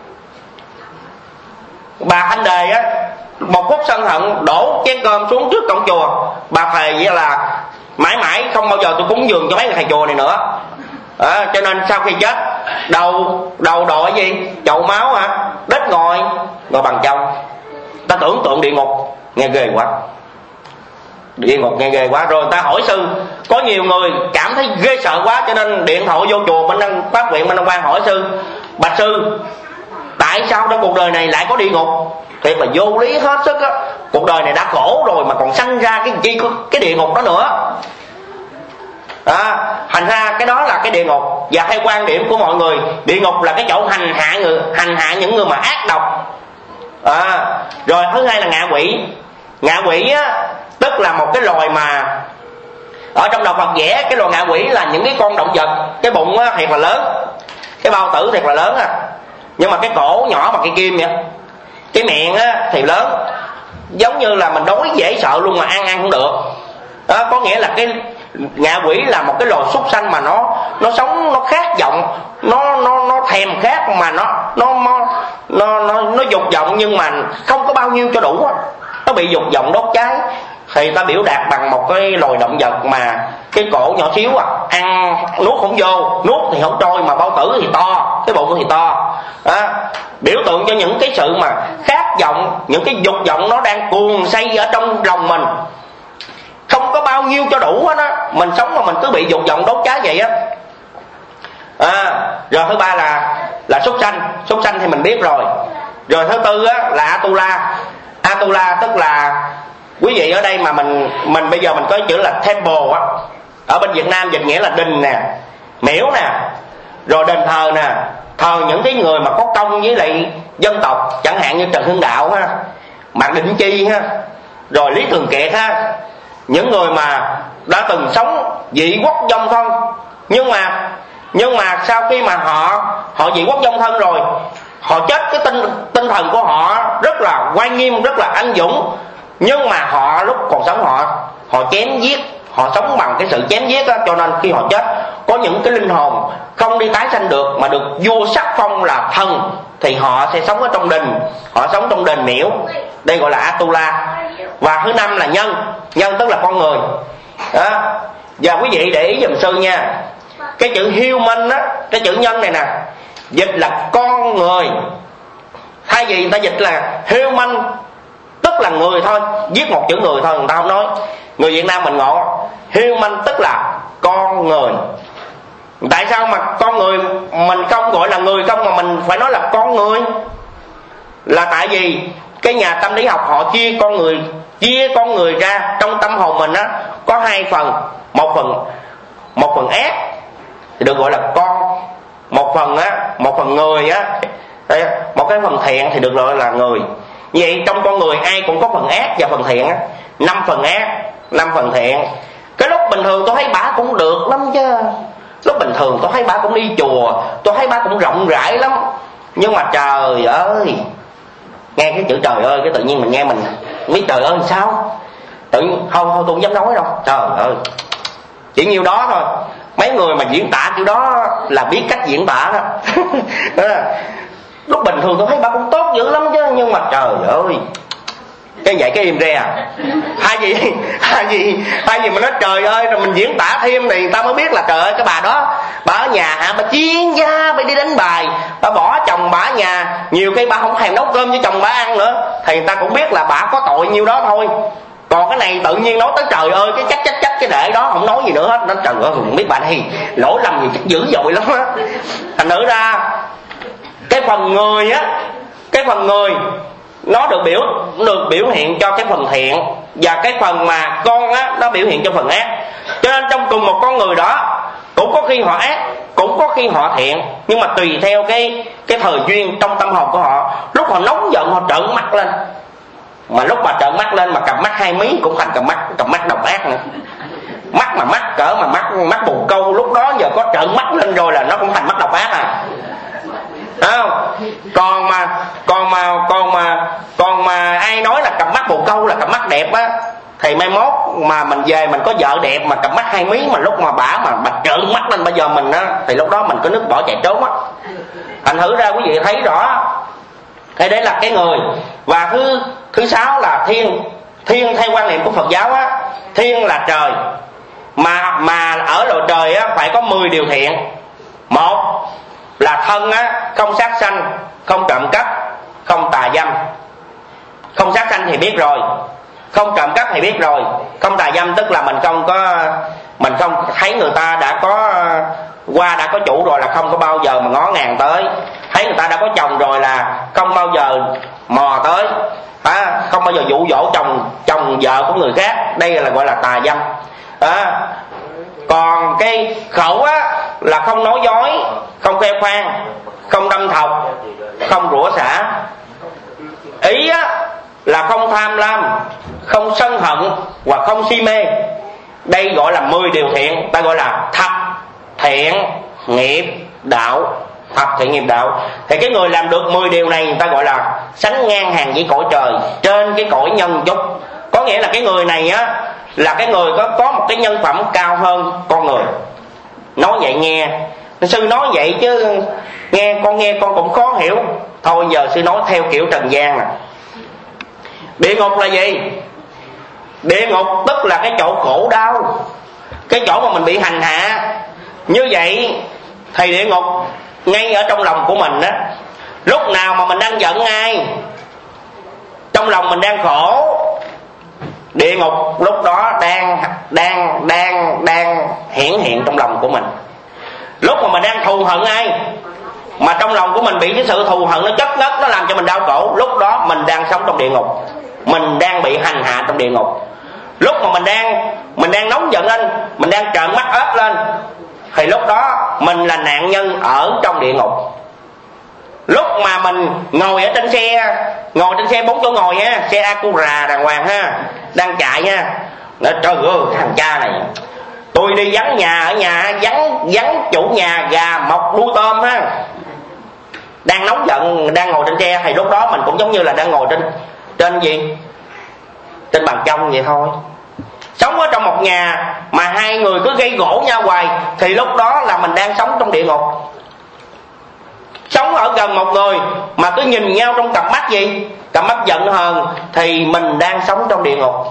Bà Thanh Đề á, một phút sân hận đổ chén cơm xuống trước cổng chùa, bà thề vậy là mãi mãi không bao giờ tôi cúng dường cho mấy người thầy chùa này nữa. À, cho nên sau khi chết đầu đầu đội gì chậu máu hả, đít ngồi ngồi bằng trong. Ta tưởng tượng địa ngục nghe ghê quá, địa ngục nghe ghê quá. Rồi ta hỏi sư, có nhiều người cảm thấy ghê sợ quá cho nên điện thoại vô chùa Minh Đăng Pháp Viện Minh Đăng Quang hỏi sư, bạch sư tại sao trong cuộc đời này lại có địa ngục? Thiệt là vô lý hết sức á, cuộc đời này đã khổ rồi mà còn sanh ra cái chi cái địa ngục đó nữa. À, thành ra cái đó là cái địa ngục. Và theo quan điểm của mọi người, địa ngục là cái chỗ hành hạ người, hành hạ những người mà ác độc. À, rồi thứ hai là ngạ quỷ. Ngạ quỷ á, tức là một cái loài mà ở trong đạo Phật vẽ cái loài ngạ quỷ là những cái con động vật, cái bụng á, thiệt là lớn, cái bao tử thiệt là lớn à, nhưng mà cái cổ nhỏ bằng cây kim vậy, cái miệng á, thì lớn, giống như là mình đói dễ sợ luôn mà ăn ăn không được. Đó, có nghĩa là cái ngạ quỷ là một cái loài súc sanh mà nó nó sống, nó khát vọng, nó nó nó thèm khát mà nó nó nó nó nó, nó dục vọng nhưng mà không có bao nhiêu cho đủ, nó bị dục vọng đốt cháy. Thì ta biểu đạt bằng một cái loài động vật mà cái cổ nhỏ xíu à, ăn nuốt không vô, nuốt thì không trôi mà bao tử thì to, cái bụng thì to. Đó, biểu tượng cho những cái sự mà khát vọng, những cái dục vọng nó đang cuồng say ở trong lòng mình, không có bao nhiêu cho đủ hết á, mình sống mà mình cứ bị dục vọng đốt cháy vậy á. À, rồi thứ ba là là súc sanh. Súc sanh thì mình biết rồi. Rồi thứ tư á là Atula. Atula tức là, quý vị ở đây mà mình mình bây giờ mình có chữ là temple á, ở bên Việt Nam dịch nghĩa là đình nè, miễu nè, rồi đền thờ nè, thờ những cái người mà có công với lại dân tộc, chẳng hạn như Trần Hưng Đạo ha, Mạc Định Chi ha, rồi Lý Thường Kiệt ha, những người mà đã từng sống vị quốc vong thân, nhưng mà nhưng mà sau khi mà họ họ vị quốc vong thân rồi, họ chết, cái tinh tinh thần của họ rất là oai nghiêm, rất là anh dũng, nhưng mà họ lúc còn sống họ họ chém giết, họ sống bằng cái sự chém giết đó, cho nên khi họ chết có những cái linh hồn không đi tái sanh được mà được vua sắc phong là thần, thì họ sẽ sống ở trong đình, họ sống trong đền miễu, đây gọi là Atula. Và thứ năm là nhân. Nhân tức là con người đó. Và quý vị để ý giùm sư nha, cái chữ human á, cái chữ nhân này nè, dịch là con người, thay vì người ta dịch là human tức là người thôi, viết một chữ người thôi, người ta không nói. Người Việt Nam mình ngộ, human tức là con người. Tại sao mà con người mình không gọi là người không mà mình phải nói là con người? Là tại vì cái nhà tâm lý học họ chia con người, chia con người ra trong tâm hồn mình á, có hai phần, một phần một phần ác thì được gọi là con, một phần á, một phần người á, một cái phần thiện thì được gọi là người. Vậy trong con người ai cũng có phần ác và phần thiện á, năm phần ác, năm phần thiện. Cái lúc bình thường tôi thấy bả cũng được lắm chứ, lúc bình thường tôi thấy bả cũng đi chùa, tôi thấy bả cũng rộng rãi lắm, nhưng mà trời ơi, nghe cái chữ trời ơi cái tự nhiên mình nghe mình biết trời ơi sao, tự nhiên không thôi tôi không dám nói đâu, trời ơi chỉ nhiêu đó thôi. Mấy người mà diễn tả kiểu đó là biết cách diễn tả đó. Lúc bình thường tôi thấy bà cũng tốt dữ lắm chứ, nhưng mà trời ơi cái vậy cái im re à, hai gì hai gì hai gì mà nói trời ơi, rồi mình diễn tả thêm thì người ta mới biết là trời ơi cái bà đó bà ở nhà hả, bà chuyên gia, bà đi đánh bài, bà bỏ chồng bà ở nhà, nhiều khi bà không thèm nấu cơm cho chồng bà ăn nữa, thì người ta cũng biết là bà có tội nhiêu đó thôi. Còn cái này tự nhiên nói tới trời ơi cái chắc chắc chắc cái đệ đó không nói gì nữa hết, nó trời ơi không biết bà này lỗi lầm gì chắc dữ dội lắm á. Thành nữ ra cái phần người á, cái phần người nó được biểu được biểu hiện cho cái phần thiện, và cái phần mà con á nó biểu hiện cho phần ác. Cho nên trong cùng một con người đó cũng có khi họ ác, cũng có khi họ thiện, nhưng mà tùy theo cái cái thời duyên trong tâm hồn của họ. Lúc họ nóng giận họ trợn mắt lên, mà lúc mà trợn mắt lên mà cặp mắt hai mí cũng thành cặp mắt cặp mắt độc ác nữa. Mắt mà mắt cỡ mà mắt mắt bồ câu lúc đó giờ có trợn mắt lên rồi là nó cũng thành mắt độc ác à. Không? Còn mà còn mà còn mà còn mà ai nói là cặp mắt bồ câu là cặp mắt đẹp á, thì mai mốt mà mình về mình có vợ đẹp mà cặp mắt hai mí mà lúc mà bả mà bạch trợn mắt lên bây giờ mình á, thì lúc đó mình có nước bỏ chạy trốn á. Thành thử ra quý vị thấy rõ. Thế đấy là cái người. Và thứ thứ sáu là thiên. Thiên theo quan niệm của Phật giáo á, thiên là trời. Mà mà ở lộ trời á phải có mười điều thiện. Một là thân á, không sát sanh, không trộm cắp, không tà dâm. Không sát sanh thì biết rồi, không trộm cắp thì biết rồi, không tà dâm tức là mình không có mình không thấy người ta đã có qua đã có chủ rồi là không có bao giờ mà ngó ngàng tới. Thấy người ta đã có chồng rồi là không bao giờ mò tới, à, không bao giờ dụ dỗ chồng chồng vợ của người khác. Đây là gọi là tà dâm. À, còn cái khẩu á là không nói dối, không khoe khoang, không đâm thọc, không rủa xả. Ý á là không tham lam, không sân hận và không si mê. Đây gọi là mười điều thiện, ta gọi là thập thiện nghiệp đạo. Thập thiện nghiệp đạo. Thì cái người làm được mười điều này người ta gọi là sánh ngang hàng với cõi trời, trên cái cõi nhân chút. Có nghĩa là cái người này á là cái người có có một cái nhân phẩm cao hơn con người. Nói vậy nghe, sư nói vậy chứ nghe con nghe con cũng khó hiểu. Thôi giờ sư nói theo kiểu trần gian nè. Địa ngục là gì? Địa ngục tức là cái chỗ khổ đau, cái chỗ mà mình bị hành hạ. Như vậy thì địa ngục ngay ở trong lòng của mình á. Lúc nào mà mình đang giận ai, trong lòng mình đang khổ, địa ngục lúc đó đang đang đang đang hiển hiện trong lòng của mình. Lúc mà mình đang thù hận ai mà trong lòng của mình bị cái sự thù hận nó chất ngất, nó làm cho mình đau khổ, lúc đó mình đang sống trong địa ngục, mình đang bị hành hạ trong địa ngục. Lúc mà mình đang mình đang nóng giận lên, mình đang trợn mắt ớt lên, thì lúc đó mình là nạn nhân ở trong địa ngục. Lúc mà mình ngồi ở trên xe, ngồi trên xe bốn chỗ ngồi ha, xe Acura đàng hoàng ha, đang chạy ha, nói trời ơi thằng cha này, tôi đi vắng nhà ở nhà, vắng vắng chủ nhà gà mọc đuôi tôm ha, đang nóng giận đang ngồi trên xe, thì lúc đó mình cũng giống như là đang ngồi trên trên gì, trên bàn trong vậy thôi. Sống ở trong một nhà mà hai người cứ gây gỗ nhau hoài, thì lúc đó là mình đang sống trong địa ngục. Sống ở gần một người mà cứ nhìn nhau trong cặp mắt gì, cặp mắt giận hờn, thì mình đang sống trong địa ngục.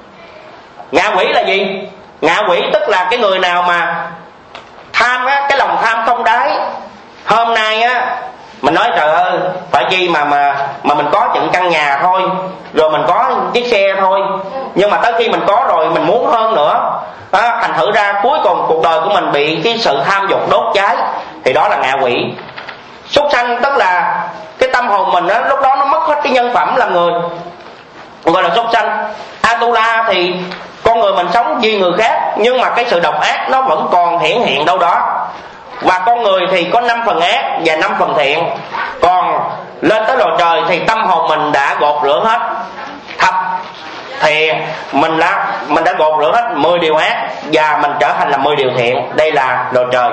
Ngạ quỷ là gì? Ngạ quỷ tức là cái người nào mà tham á, cái lòng tham không đáy. Hôm nay á mình nói trời ơi, phải chi mà mà mà mình có những căn nhà thôi, rồi mình có chiếc xe thôi, nhưng mà tới khi mình có rồi mình muốn hơn nữa. Đó, thành thử ra cuối cùng cuộc đời của mình bị cái sự tham dục đốt cháy, thì đó là ngạ quỷ. Súc sanh tức là cái tâm hồn mình á, lúc đó nó mất hết cái nhân phẩm làm người, gọi là súc sanh. Atula thì con người mình sống vì người khác, nhưng mà cái sự độc ác nó vẫn còn hiển hiện đâu đó. Và con người thì có năm phần ác và năm phần thiện. Còn lên tới lò trời thì tâm hồn mình đã gột rửa hết thập thiện, mình đã mình đã gột rửa hết mười điều ác và mình trở thành là mười điều thiện. Đây là lò trời.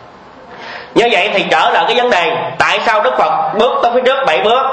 Như vậy thì trở lại cái vấn đề tại sao Đức Phật bước tới phía trước bảy bước.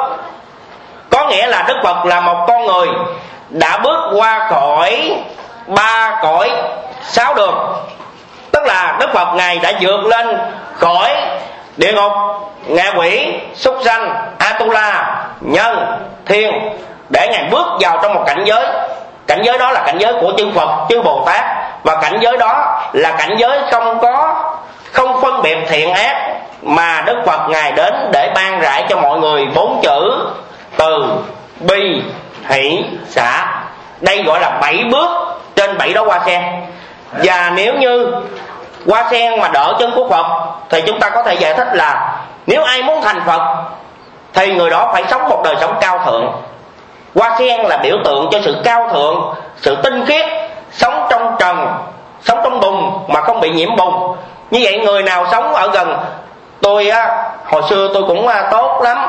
Có nghĩa là Đức Phật là một con người đã bước qua khỏi ba cõi sáu đường. Tức là Đức Phật Ngài đã vượt lên khỏi địa ngục, ngạ quỷ, súc sanh, Atula, nhân, thiên, để Ngài bước vào trong một cảnh giới. Cảnh giới đó là cảnh giới của chư Phật, chư Bồ Tát. Và cảnh giới đó là cảnh giới không có không phân biệt thiện ác, mà Đức Phật Ngài đến để ban rải cho mọi người bốn chữ từ bi hỷ xả. Đây gọi là bảy bước trên bảy đó hoa sen. Và nếu như hoa sen mà đỡ chân của Phật thì chúng ta có thể giải thích là nếu ai muốn thành Phật thì người đó phải sống một đời sống cao thượng. Hoa sen là biểu tượng cho sự cao thượng, sự tinh khiết, sống trong trần, sống trong bùn mà không bị nhiễm bùn. Như vậy người nào sống ở gần tôi á, hồi xưa tôi cũng tốt lắm,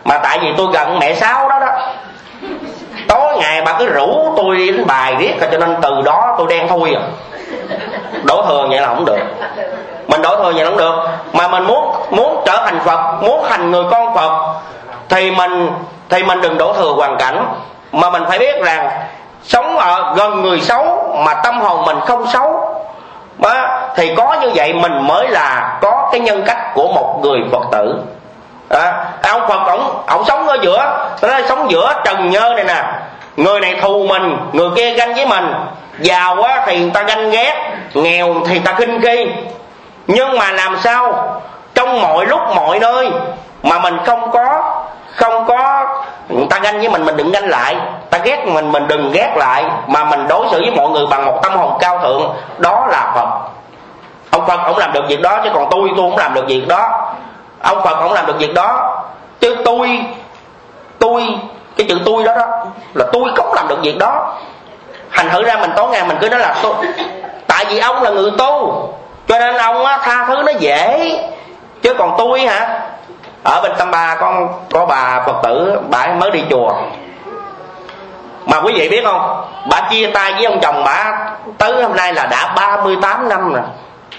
Mà tại vì tôi gần mẹ Sáu đó đó, tối ngày bà cứ rủ tôi đi đánh bài riết, cho nên từ đó tôi đen thui à. Đổ thừa vậy là không được. Mình đổ thừa vậy là không được. Mà mình muốn muốn trở thành Phật, muốn thành người con Phật, thì mình thì mình đừng đổ thừa hoàn cảnh, mà mình phải biết rằng sống ở gần người xấu mà tâm hồn mình không xấu đó, thì có như vậy mình mới là có cái nhân cách của một người Phật tử. À, ông Phật ổng ổng sống ở giữa, nói sống giữa trần nhơ này nè, người này thù mình, người kia ganh với mình, giàu quá thì người ta ganh ghét, nghèo thì người ta khinh khi. Nhưng mà làm sao trong mọi lúc mọi nơi mà mình không có không có người ta ganh với mình, mình đừng ganh lại, ta ghét mình mình đừng ghét lại, mà mình đối xử với mọi người bằng một tâm hồn cao thượng. Đó là Phật. Ông Phật ông làm được việc đó, chứ còn tôi tôi không làm được việc đó. Ông Phật ông làm được việc đó, chứ tôi tôi cái chữ tôi đó đó là tôi không làm được việc đó. Thành thử ra mình tối ngày mình cứ nói là tôi, tại vì ông là người tu cho nên ông á, tha thứ nó dễ, chứ còn tôi hả. Ở bên Tâm Ba con có bà Phật tử, bà mới đi chùa, mà quý vị biết không, bà chia tay với ông chồng bà tới hôm nay là đã ba mươi tám năm rồi.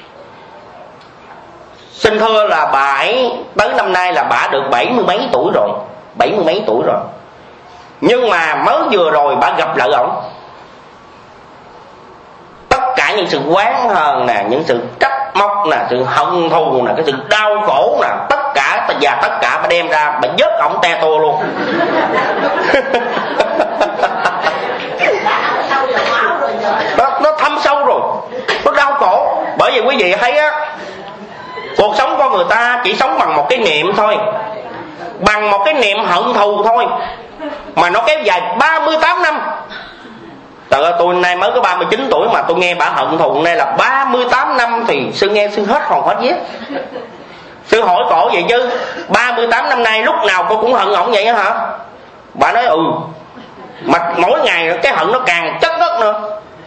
Xin thưa là bà ấy tới năm nay là bà được bảy mươi mấy tuổi rồi, bảy mươi mấy tuổi rồi. Nhưng mà mới vừa rồi bà gặp lại ổng, tất cả những sự oán hờn nè, những sự trách móc nè, sự hận thù nè, cái sự đau khổ nè, tất cả và tất cả bà đem ra, bà vớt ổng te tua luôn. nó, nó thâm sâu rồi, nó đau khổ. Bởi vì quý vị thấy á, cuộc sống con người ta chỉ sống bằng một cái niệm thôi, bằng một cái niệm hận thù thôi, mà nó kéo dài ba mươi tám năm. Trời ơi, tôi nay mới có ba mươi chín tuổi mà tôi nghe bà hận thù nay là ba mươi tám năm thì sư nghe sư hết hồn hết vía. Sư hỏi cổ vậy chứ ba mươi tám năm nay lúc nào cô cũng hận ổng vậy hả? Bà nói ừ, mà mỗi ngày cái hận nó càng chất đất nữa.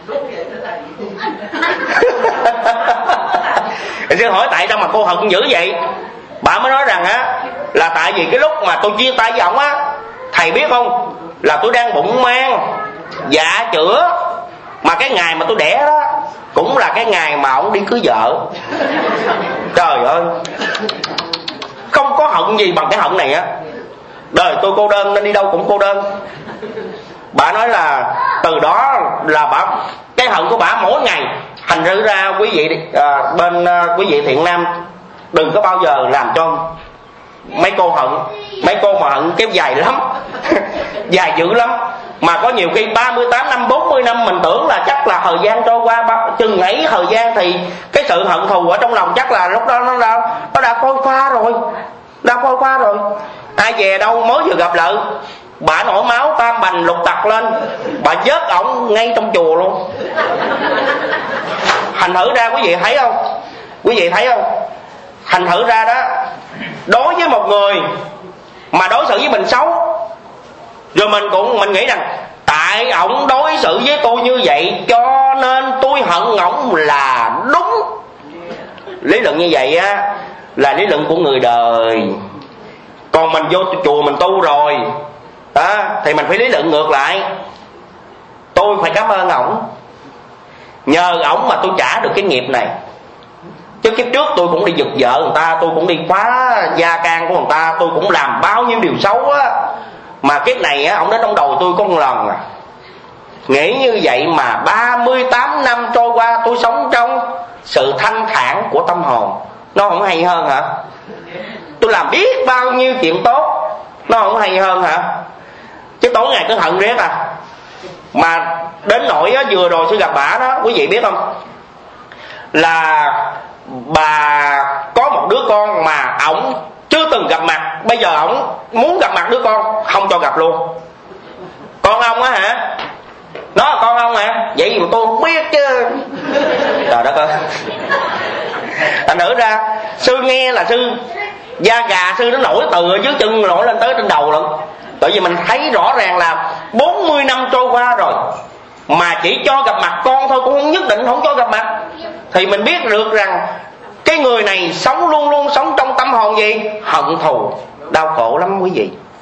Sư hỏi tại sao mà cô hận dữ vậy? Bà mới nói rằng á là tại vì cái lúc mà tôi chia tay với ổng á, thầy biết không, là tôi đang bụng mang dạ chữa, mà cái ngày mà tôi đẻ đó cũng là cái ngày mà ổng đi cưới vợ. Trời ơi, không có hận gì bằng cái hận này á. Đời tôi cô đơn nên đi đâu cũng cô đơn. Bà nói là từ đó là bà, cái hận của bà mỗi ngày. Thành thử ra quý vị à, bên à, quý vị thiện nam đừng có bao giờ làm cho mấy cô hận. Mấy cô mà hận kéo dài lắm dài dữ lắm. Mà có nhiều khi ba mươi tám năm, bốn mươi năm mình tưởng là chắc là thời gian trôi qua, chừng ấy thời gian thì cái sự hận thù ở trong lòng chắc là lúc đó nó đã, nó đã phôi pha rồi, đã phôi pha rồi. Ai về đâu mới vừa gặp lại, bà nổi máu tam bành lục tặc lên, bà vớt ổng ngay trong chùa luôn. Thành thử ra quý vị thấy không, quý vị thấy không, thành thử ra đó, đối với một người mà đối xử với mình xấu, rồi mình cũng mình nghĩ rằng tại ổng đối xử với tôi như vậy cho nên tôi hận ổng là đúng. Lý luận như vậy á là lý luận của người đời. Còn mình vô chùa mình tu rồi đó, thì mình phải lý luận ngược lại. Tôi phải cảm ơn ổng, nhờ ổng mà tôi trả được cái nghiệp này. Chứ kiếp trước tôi cũng đi giật vợ người ta, tôi cũng đi phá gia can của người ta, tôi cũng làm bao nhiêu điều xấu á. Mà kiếp này á, ổng đến ông đầu tôi có một lần à. Nghĩ như vậy mà ba mươi tám năm trôi qua tôi sống trong sự thanh thản của tâm hồn. Nó không hay hơn hả? Tôi làm biết bao nhiêu chuyện tốt, nó không hay hơn hả? Chứ tối ngày cứ hận riết à. Mà đến nỗi á, vừa rồi sư gặp bả đó, quý vị biết không, là bà có một đứa con mà ổng chưa từng gặp mặt. Bây giờ ổng muốn gặp mặt đứa con, không cho gặp luôn. Con ông á hả? Nó là con ông hả? Vậy mà tôi không biết chứ. Trời đất ơi. Thành thử ra sư nghe là sư da gà sư nó nổi từ ở dưới chân nổi lên tới trên đầu lận. Bởi vì mình thấy rõ ràng là bốn mươi năm trôi qua rồi mà chỉ cho gặp mặt con thôi, cũng không nhất định không cho gặp mặt. Thì mình biết được rằng cái người này sống luôn luôn sống trong tâm hồn gì? Hận thù, đau khổ lắm quý vị.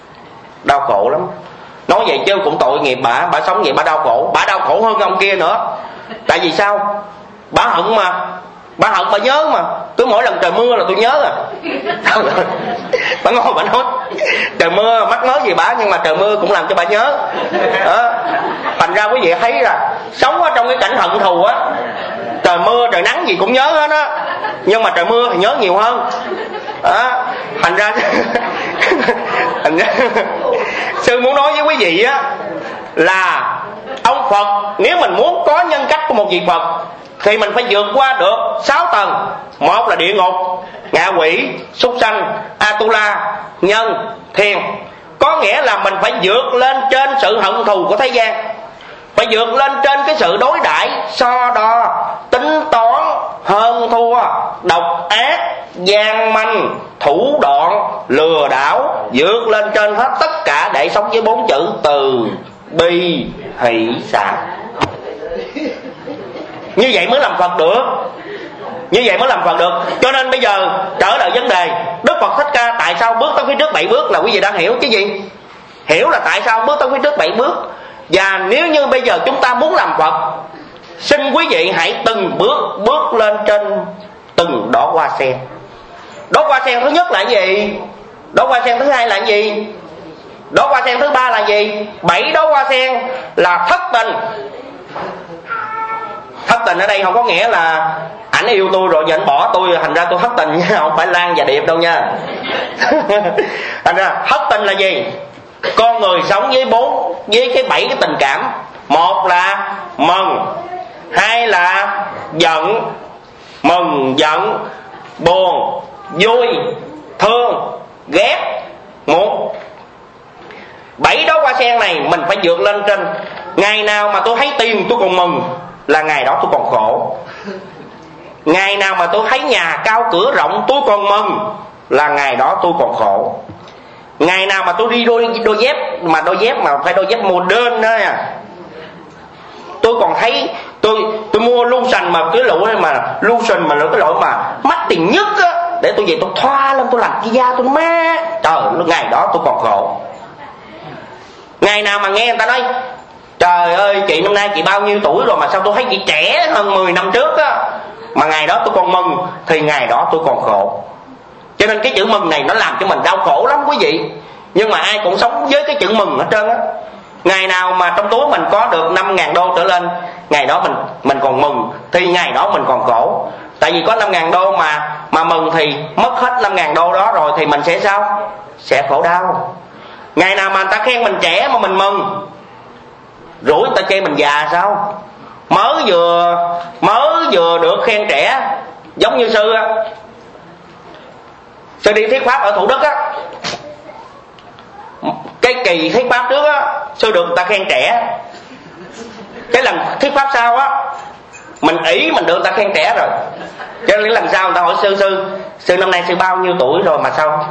đau khổ lắm. Nói vậy chứ cũng tội nghiệp bà, bà sống vậy bà đau khổ, bà đau khổ hơn ông kia nữa. Tại vì sao? Bà hận mà, bà hận bà nhớ mà, cứ mỗi lần trời mưa là tôi nhớ à. Bà ngồi bà nói trời mưa mắc mớ gì bà, nhưng mà trời mưa cũng làm cho bà nhớ đó. Thành ra quý vị thấy là sống ở trong cái cảnh hận thù á, trời mưa trời nắng gì cũng nhớ hết á, nhưng mà trời mưa thì nhớ nhiều hơn đó. Thành ra thành ra sư muốn nói với quý vị á là ông Phật, nếu mình muốn có nhân cách của một vị Phật thì mình phải vượt qua được sáu tầng. Một là địa ngục, ngạ quỷ, súc sanh, Atula, nhân, thiên. Có nghĩa là mình phải vượt lên trên sự hận thù của thế gian, phải vượt lên trên cái sự đối đãi, so đo, tính toán, hơn thua, độc ác, gian manh, thủ đoạn, lừa đảo, vượt lên trên hết tất cả để sống với bốn chữ từ bi hỷ xả. Như vậy mới làm Phật được, như vậy mới làm Phật được. Cho nên bây giờ trở lại vấn đề, Đức Phật Thích Ca tại sao bước tới phía trước bảy bước là quý vị đã hiểu chứ gì? Hiểu là tại sao bước tới phía trước bảy bước. Và nếu như bây giờ chúng ta muốn làm Phật, xin quý vị hãy từng bước bước lên trên từng đóa hoa sen. Đóa hoa sen thứ nhất là gì? Đóa hoa sen thứ hai là gì? Đóa hoa sen thứ ba là gì? Bảy đóa hoa sen là thất tình. Thất tình ở đây không có nghĩa là ảnh yêu tôi rồi giờ ảnh bỏ tôi thành ra tôi thất tình nha, không phải Lan và Điệp đâu nha. Thành ra thất tình là gì? Con người sống với bốn với cái bảy cái tình cảm. Một là mừng, hai là giận, mừng giận, buồn, vui, thương, ghét, muốn. Bảy đóa hoa sen này mình phải vượt lên trên. Ngày nào mà tôi thấy tiền tôi còn mừng là ngày đó tôi còn khổ. Ngày nào mà tôi thấy nhà cao cửa rộng tôi còn mừng là ngày đó tôi còn khổ. Ngày nào mà tôi đi đôi đôi dép mà đôi dép mà phải đôi dép modern đó nha, tôi còn thấy tôi tôi mua lotion mà cái loại mà lotion mà cái loại mà mắc tiền nhất á, để tôi về tôi thoa lên tôi làm cái da tôi má. Trời, ngày đó tôi còn khổ. Ngày nào mà nghe người ta nói trời ơi chị năm nay chị bao nhiêu tuổi rồi mà sao tôi thấy chị trẻ hơn mười năm trước á, mà ngày đó tôi còn mừng thì ngày đó tôi còn khổ. Cho nên cái chữ mừng này nó làm cho mình đau khổ lắm quý vị. Nhưng mà ai cũng sống với cái chữ mừng hết trơn á. Ngày nào mà trong túi mình có được năm ngàn đô trở lên, ngày đó mình mình còn mừng thì ngày đó mình còn khổ. Tại vì có năm ngàn đô mà mà mừng thì mất hết năm ngàn đô đó rồi thì mình sẽ sao? Sẽ khổ đau. Ngày nào mà người ta khen mình trẻ mà mình mừng, rủi ta chê mình già sao? Mới vừa mới vừa được khen trẻ, giống như sư á, sư đi thuyết pháp ở Thủ Đức á, cái kỳ thuyết pháp trước á sư được người ta khen trẻ. Cái lần thuyết pháp sau á mình ỷ mình được người ta khen trẻ rồi, cho nên lần sau người ta hỏi sư sư sư năm nay sư bao nhiêu tuổi rồi mà sao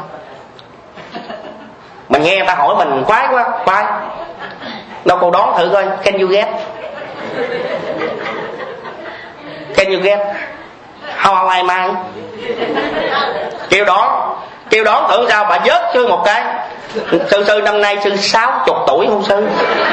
mình nghe người ta hỏi mình khoái quá khoái. Đâu cô đoán thử coi, can you get? Can you get? How old am I? Kêu đoán, kêu đoán thử sao, bà vớt sư một cái. Sư sư năm nay sư sáu chục tuổi không sư?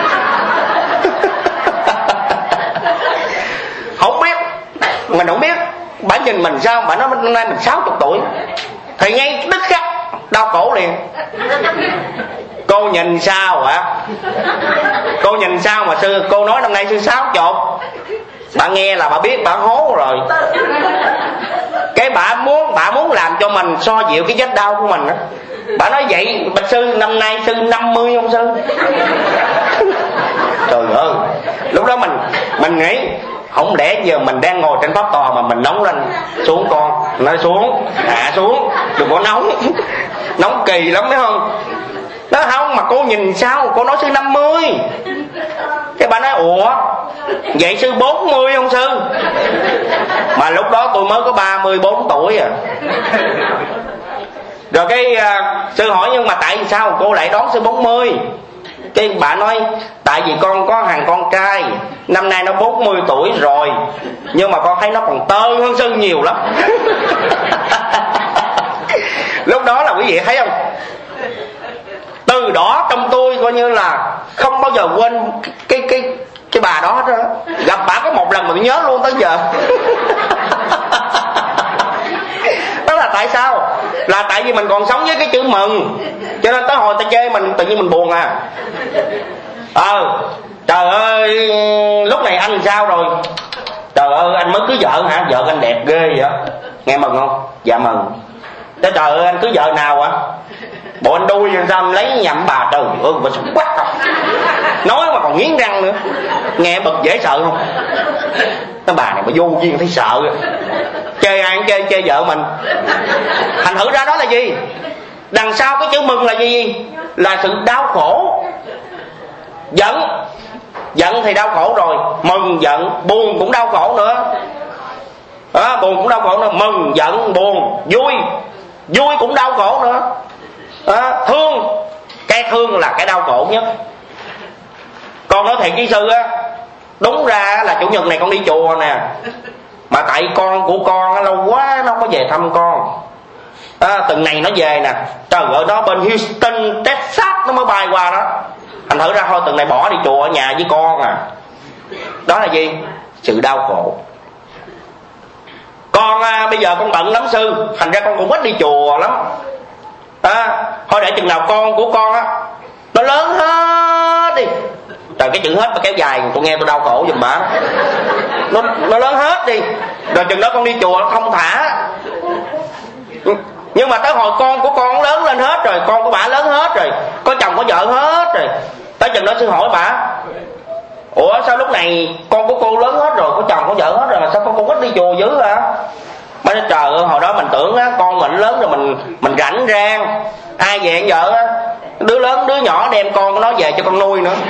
Không biết, mình không biết. Bà nhìn mình sao, bà nói năm nay mình sáu chục tuổi. Thì ngay tức khắc đau khổ liền. Cô nhìn sao ạ? Cô nhìn sao mà sư cô nói năm nay sư sáu chục? Bà nghe là bà biết bà hố rồi. Cái bà muốn bà muốn làm cho mình so dịu cái vết đau của mình á. Bà nói vậy bạch sư năm nay sư năm mươi không sư? Trời ơi, lúc đó mình mình nghĩ không lẽ giờ mình đang ngồi trên pháp tòa mà mình nóng lên. Xuống con, nói xuống, hạ xuống, đừng có nóng. Nóng kỳ lắm phải không? Nó không, mà cô nhìn sao, cô nói sư năm mươi. Cái bà nói ủa vậy sư bốn mươi không sư? Mà lúc đó tôi mới có ba mươi bốn tuổi à. Rồi cái uh, sư hỏi nhưng mà tại sao cô lại đoán sư bốn mươi? Cái bà nói tại vì con có thằng con trai năm nay nó bốn mươi tuổi rồi, nhưng mà con thấy nó còn tơ hơn sư nhiều lắm. Lúc đó là quý vị thấy không, Từ đó trong tôi coi như là không bao giờ quên cái cái cái bà đó hết á. Gặp bà có một lần mà tôi nhớ luôn tới giờ. Đó là tại sao? Là tại vì mình còn sống với cái chữ mừng, cho nên tới hồi ta chê mình tự nhiên mình buồn à. Ờ trời ơi, lúc này anh sao rồi? Trời ơi, anh mới cưới vợ hả? Vợ anh đẹp ghê vậy. Nghe mừng không? Dạ mừng. Trời ơi, anh cưới vợ nào hả? Bộ anh đuôi làm sao anh lấy nhầm bà? Trời ơi, bà sụp quắc à. Nói mà còn nghiến răng nữa. Nghe bực dễ sợ không? Cái bà này mà vô duyên thấy sợ. Chê ai cũng chê, chê vợ mình. Thành thử ra đó là gì? Đằng sau cái chữ mừng là gì? Là sự đau khổ. Giận, giận thì đau khổ rồi. Mừng, giận, buồn cũng đau khổ nữa. À, buồn cũng đau khổ nữa. Mừng, giận, buồn, vui, vui cũng đau khổ nữa. À, thương, cái thương là cái đau khổ nhất. Con nói thiệt với sư á, đúng ra là chủ nhật này con đi chùa nè, mà tại con của con lâu quá nó không có về thăm con. À, tuần này nó về nè, trời ơi, nó bên Houston, Texas nó mới bay qua đó. Thành thử ra thôi tuần này bỏ đi chùa ở nhà với con à. Đó là gì? Sự đau khổ. Con à, bây giờ con bận lắm sư, thành ra con cũng ít đi chùa lắm. À, thôi để chừng nào con của con á nó lớn hết đi. Trời, cái chữ hết mà kéo dài tôi nghe tôi đau khổ giùm bà. Nó nó lớn hết đi, rồi chừng đó con đi chùa nó không thả. Nhưng mà tới hồi con của con lớn lên hết rồi, con của bà lớn hết rồi, có chồng có vợ hết rồi, tới chừng đó sư hỏi bà: ủa sao lúc này con của cô lớn hết rồi, có chồng có vợ hết rồi mà sao con cũng ít đi chùa dữ hả? Bà nói trời ơi, hồi đó mình tưởng á con mình lớn rồi mình mình rảnh rang, ai về ăn vợ á, đứa lớn đứa nhỏ đem con của nó về cho con nuôi nữa.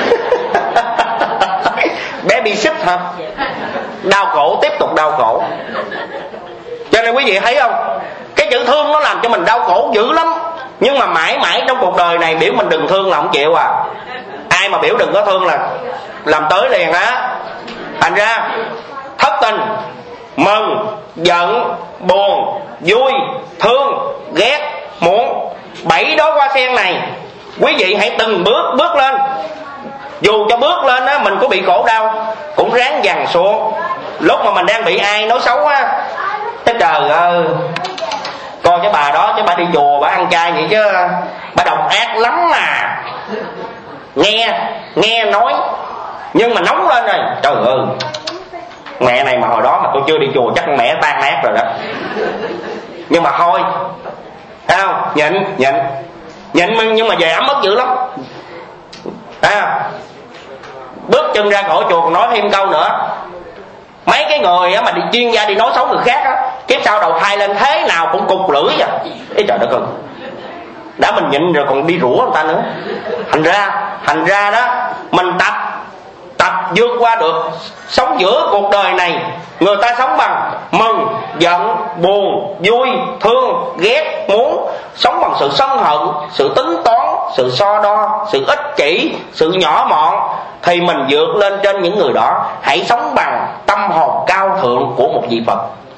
Bé bị xích hả? Đau khổ, tiếp tục đau khổ. Cho nên quý vị thấy không, cái chữ thương nó làm cho mình đau khổ dữ lắm. Nhưng mà mãi mãi trong cuộc đời này biểu mình đừng thương là không chịu à. Ai mà biểu đừng có thương là làm tới liền á. Thành ra thất tình, mừng, giận, buồn, vui, thương, ghét, muốn, bảy đó hoa sen này quý vị hãy từng bước bước lên. Dù cho bước lên á mình có bị khổ đau cũng ráng dằn xuống. Lúc mà mình đang bị ai nói xấu á, cái trời ơi, coi cái bà đó chứ bà đi chùa bà ăn chay vậy chứ bà độc ác lắm mà. Nghe nghe nói nhưng mà nóng lên rồi, trời ơi, mẹ này mà hồi đó mà tôi chưa đi chùa chắc mẹ tan nát rồi đó. Nhưng mà thôi, thấy không, nhịn nhịn nhịn nhưng mà về ấm ức dữ lắm. À, bước chân ra khỏi chùa còn nói thêm câu nữa: mấy cái người á mà đi chuyên gia đi nói xấu người khác á, kiếp sau đầu thai lên thế nào cũng cục lưỡi vậy. Ê trời đất ơi, đã mình nhịn rồi còn đi rủa người ta nữa. Thành ra thành ra đó mình tập tập vượt qua được, sống giữa cuộc đời này. Người ta sống bằng mừng, giận, buồn, vui, thương, ghét, muốn, sống bằng sự sân hận, sự tính toán, sự so đo, sự ích kỷ, sự nhỏ mọn, thì mình vượt lên trên những người đó. Hãy sống bằng tâm hồn cao thượng của một vị Phật.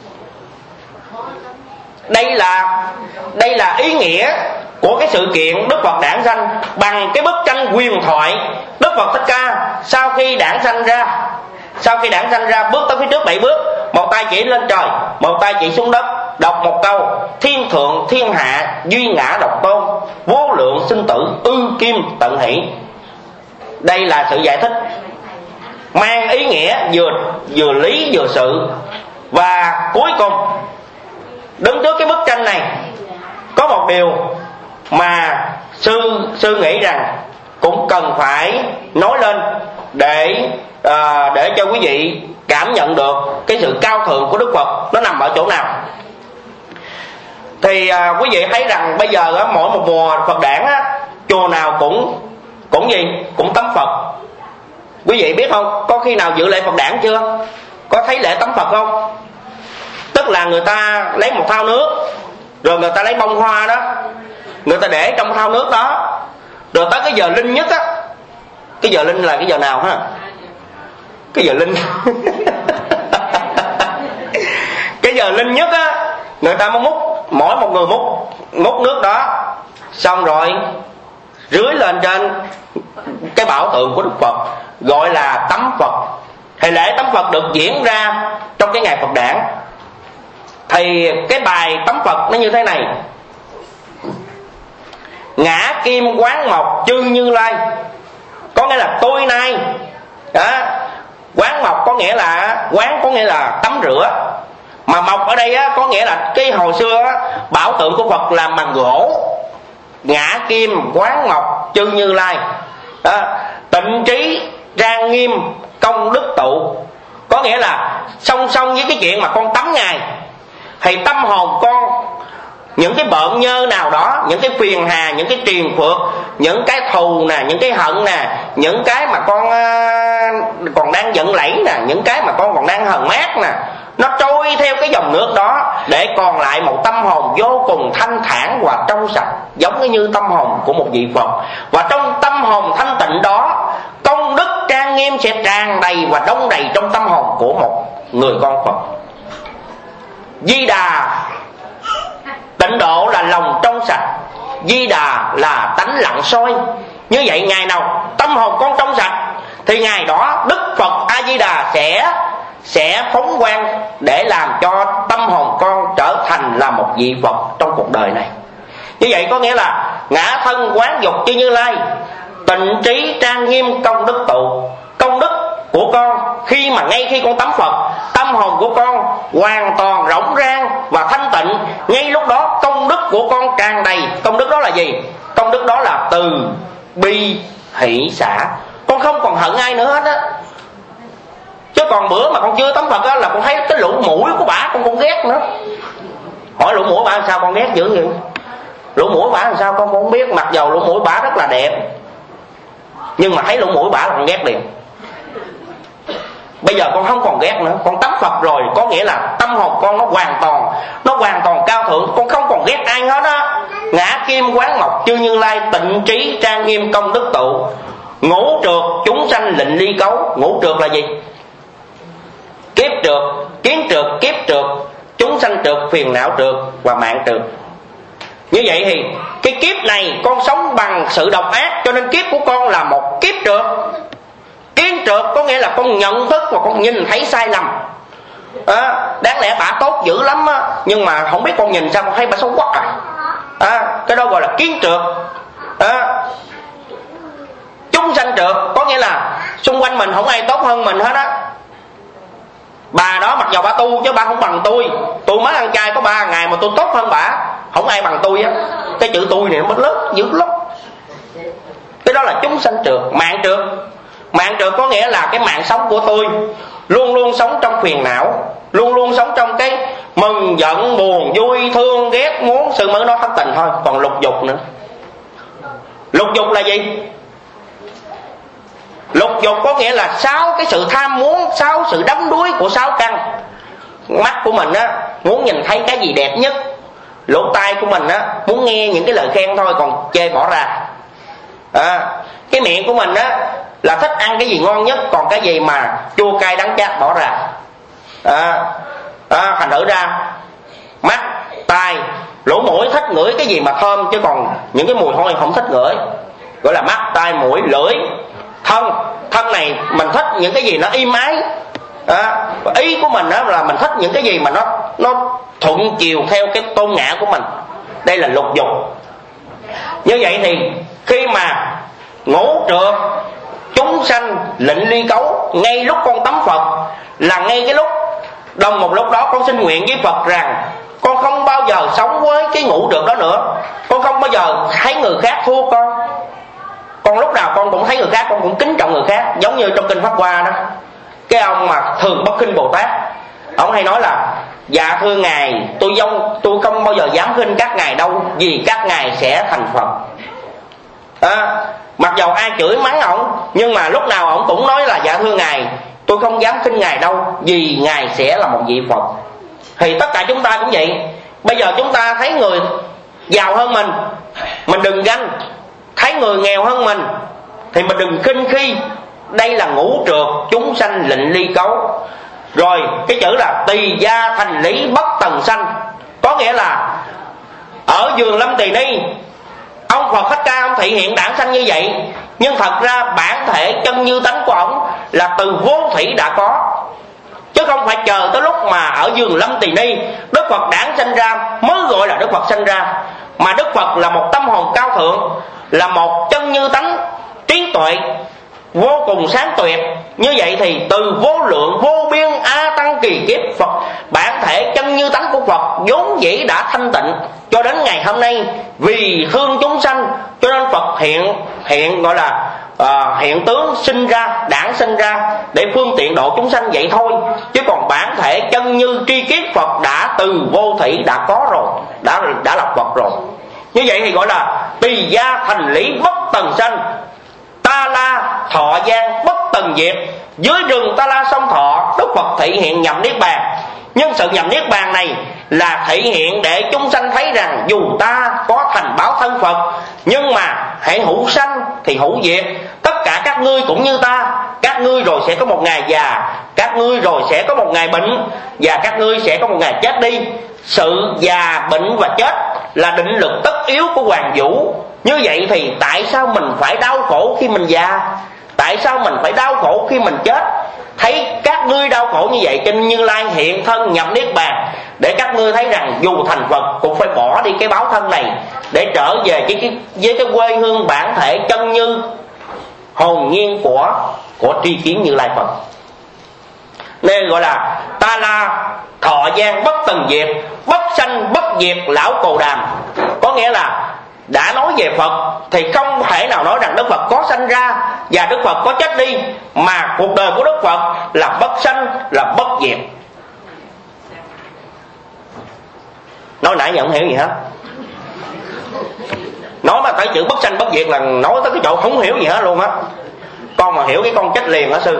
Đây là đây là ý nghĩa của cái sự kiện Đức Phật đản sanh bằng cái bức tranh huyền thoại. Đức Phật Thích Ca sau khi đản sanh ra, sau khi đản sanh ra bước tới phía trước bảy bước, một tay chỉ lên trời, một tay chỉ xuống đất, đọc một câu: thiên thượng thiên hạ duy ngã độc tôn, vô lượng sinh tử ư kim tận hỷ. Đây là sự giải thích mang ý nghĩa vừa vừa lý vừa sự. Và cuối cùng đứng trước cái bức tranh này có một điều mà sư sư nghĩ rằng cũng cần phải nói lên để à, để cho quý vị cảm nhận được cái sự cao thượng của Đức Phật nó nằm ở chỗ nào. Thì à, quý vị thấy rằng bây giờ á, mỗi một mùa Phật đản á, chùa nào cũng cũng gì cũng tắm Phật. Quý vị biết không, có khi nào dự lễ Phật đản chưa? Có thấy lễ tắm Phật không? Tức là người ta lấy một thau nước, rồi người ta lấy bông hoa đó, người ta để trong thau nước đó, rồi tới cái giờ linh nhất á. Cái giờ linh là cái giờ nào ha? Cái giờ linh cái giờ linh nhất á, người ta mới múc, mỗi một người múc múc nước đó, xong rồi rưới lên trên cái bảo tượng của Đức Phật, gọi là tắm Phật. Thì lễ tắm Phật được diễn ra trong cái ngày Phật đản. Thì cái bài tắm Phật nó như thế này: ngã kim quán mộc chư Như Lai, có nghĩa là tôi nay đó. Quán mộc có nghĩa là, quán có nghĩa là tắm rửa, mà mộc ở đây á, có nghĩa là cái hồi xưa á, bảo tượng của Phật làm bằng gỗ. Ngã kim quán mộc chư Như Lai đó. Tịnh trí trang nghiêm công đức tụ, có nghĩa là song song với cái chuyện mà con tắm Ngài, thì tâm hồn con những cái bợn nhơ nào đó, những cái phiền hà, những cái triền phược, những cái thù nè, những cái hận nè, những cái mà con uh, còn đang giận lẫy nè, những cái mà con còn đang hờn mát nè, nó trôi theo cái dòng nước đó, để còn lại một tâm hồn vô cùng thanh thản và trong sạch, giống như tâm hồn của một vị Phật. Và trong tâm hồn thanh tịnh đó, công đức trang nghiêm sẽ tràn đầy và đông đầy trong tâm hồn của một người con Phật. Di Đà tịnh độ là lòng trong sạch, Di Đà là tánh lặng soi. Như vậy ngày nào tâm hồn con trong sạch, thì ngày đó Đức Phật A Di Đà sẽ sẽ phóng quang để làm cho tâm hồn con trở thành là một vị Phật trong cuộc đời này. Như vậy có nghĩa là ngã thân quán dục chư Như Lai, tịnh trí trang nghiêm công đức tụ. Công đức của con khi mà ngay khi con tắm Phật, tâm hồn của con hoàn toàn rỗng rang và thanh tịnh, ngay lúc đó công đức của con tràn đầy. Công đức đó là gì? Công đức đó là từ bi hỷ xả. Con không còn hận ai nữa hết á. Chứ còn bữa mà con chưa tắm Phật á, là con thấy cái lỗ mũi của bả con còn ghét nữa. Hỏi lỗ mũi bả làm sao con ghét dữ vậy? Lỗ mũi bả làm sao con không biết, mặc dầu lỗ mũi bả rất là đẹp, nhưng mà thấy lỗ mũi bả là con ghét liền. Bây giờ con không còn ghét nữa, con tắm Phật rồi, có nghĩa là tâm hồn con nó hoàn toàn nó hoàn toàn cao thượng, con không còn ghét ai hết á. Ngã kim quán mộc chư Như Lai, tịnh trí trang nghiêm công đức tụ. Ngũ trượt chúng sanh lịnh ly cấu. Ngũ trượt là gì? Kiếp trượt, kiến trượt, kiếp trượt, chúng sanh trượt, phiền não trượt và mạng trượt. Như vậy thì cái kiếp này con sống bằng sự độc ác, cho nên kiếp của con là một kiếp trượt. Kiến trượt có nghĩa là con nhận thức và con nhìn thấy sai lầm à, đáng lẽ bả tốt dữ lắm á, nhưng mà không biết con nhìn sao con thấy bả xấu quá à. à Cái đó gọi là kiến trượt. à, Chúng sanh trượt có nghĩa là xung quanh mình không ai tốt hơn mình hết á. Bà đó mặc dù bà tu chứ bà không bằng tôi. Tôi mới ăn chay có ba ngày mà tôi tốt hơn bà, không ai bằng tôi á. Cái chữ tôi này nó mất lớn dữ lắm. Cái đó là chúng sanh trượt. Mạng trượt, mạng trượt có nghĩa là cái mạng sống của tôi luôn luôn sống trong phiền não, luôn luôn sống trong cái mừng giận buồn vui thương ghét muốn, sự mới nói thất tình thôi, còn lục dục nữa. Lục dục là gì? Lục dục có nghĩa là sáu cái sự tham muốn, sáu sự đắm đuối của sáu căn. Mắt của mình á muốn nhìn thấy cái gì đẹp nhất, lỗ tai của mình á muốn nghe những cái lời khen thôi, còn chê bỏ ra. à, Cái miệng của mình á là thích ăn cái gì ngon nhất, còn cái gì mà chua cay đắng chát bỏ ra. à, à, Thành thử ra mắt, tai, lỗ mũi thích ngửi cái gì mà thơm, chứ còn những cái mùi hôi không thích ngửi, gọi là mắt, tai, mũi, lưỡi. Thân, thân này mình thích những cái gì nó êm ái. à, Ý của mình đó là mình thích những cái gì mà nó nó thuận chiều theo cái tôn ngã của mình. Đây là lục dục. Như vậy thì khi mà ngũ trượt chúng sanh lịnh ly cấu, ngay lúc con tắm Phật là ngay cái lúc đồng một lúc đó con xin nguyện với Phật rằng con không bao giờ sống với cái ngũ trượt đó nữa. Con không bao giờ thấy người khác thua con. Con lúc nào con cũng thấy người khác, con cũng kính trọng người khác. Giống như trong kinh Pháp Hoa đó, cái ông mà Thường Bất Khinh Bồ Tát, ông hay nói là dạ thưa ngài, tôi dông tôi không bao giờ dám khinh các ngài đâu, vì các ngài sẽ thành Phật. à, Mặc dầu ai chửi mắng ổng, nhưng mà lúc nào ổng cũng nói là dạ thưa ngài, tôi không dám khinh ngài đâu, vì ngài sẽ là một vị Phật. Thì tất cả chúng ta cũng vậy. Bây giờ chúng ta thấy người giàu hơn mình, mình đừng ganh. Thấy người nghèo hơn mình thì mình đừng khinh khi. Đây là ngũ trượt chúng sanh lịnh ly cấu. Rồi cái chữ là tỳ gia thành lý bất tần sanh, có nghĩa là ở vườn Lâm Tỳ Ni, Ông Phật Thích Ca ông thị hiện đản sanh như vậy, nhưng thật ra bản thể chân như tánh của ông là từ vô thủy đã có, chứ không phải chờ tới lúc mà ở vườn Lâm Tỳ Ni Đức Phật đản sanh ra mới gọi là Đức Phật sanh ra. Mà Đức Phật là một tâm hồn cao thượng, là một chân như tánh trí tuệ vô cùng sáng tuyệt. Như vậy thì từ vô lượng vô biên a tăng kỳ kiếp, Phật bản thể chân như tánh của Phật vốn dĩ đã thanh tịnh, cho đến ngày hôm nay vì thương chúng sanh cho nên Phật hiện hiện gọi là uh, hiện tướng sinh ra, đản sinh ra để phương tiện độ chúng sanh vậy thôi. Chứ còn bản thể chân như tri kiết Phật đã từ vô thủy đã có rồi, đã đã là Phật rồi. Như vậy thì gọi là tỳ gia thành lý bất tần sanh, ta la thọ gian bất tần diệt. Dưới rừng ta la sông Thọ, Đức Phật thị hiện nhập niết bàn. Nhưng sự nhập niết bàn này là thể hiện để chúng sanh thấy rằng dù ta có thành báo thân Phật, nhưng mà hãy hữu sanh thì hữu diệt. Tất cả các ngươi cũng như ta, các ngươi rồi sẽ có một ngày già, các ngươi rồi sẽ có một ngày bệnh, và các ngươi sẽ có một ngày chết đi. Sự già, bệnh và chết là định lực tất yếu của Hoàng Vũ. Như vậy thì tại sao mình phải đau khổ khi mình già? Tại sao mình phải đau khổ khi mình chết? Thấy các ngươi đau khổ như vậy, cho nên Như Lai hiện thân nhập niết bàn, để các ngươi thấy rằng dù thành Phật cũng phải bỏ đi cái báo thân này để trở về cái, cái, với cái quê hương bản thể chân như hồn nhiên của của tri kiến Như Lai Phật. Nên gọi là ta la thọ gian bất tần diệt, bất sanh bất diệt lão Cồ Đàm. Có nghĩa là đã nói về Phật thì không thể nào nói rằng Đức Phật có sanh ra và Đức Phật có chết đi, mà cuộc đời của Đức Phật là bất sanh, là bất diệt. Nói nãy giờ không hiểu gì hết. Nói mà tới chữ bất sanh bất diệt là nói tới cái chỗ không hiểu gì hết luôn á. Con mà hiểu cái con chết liền hả sư?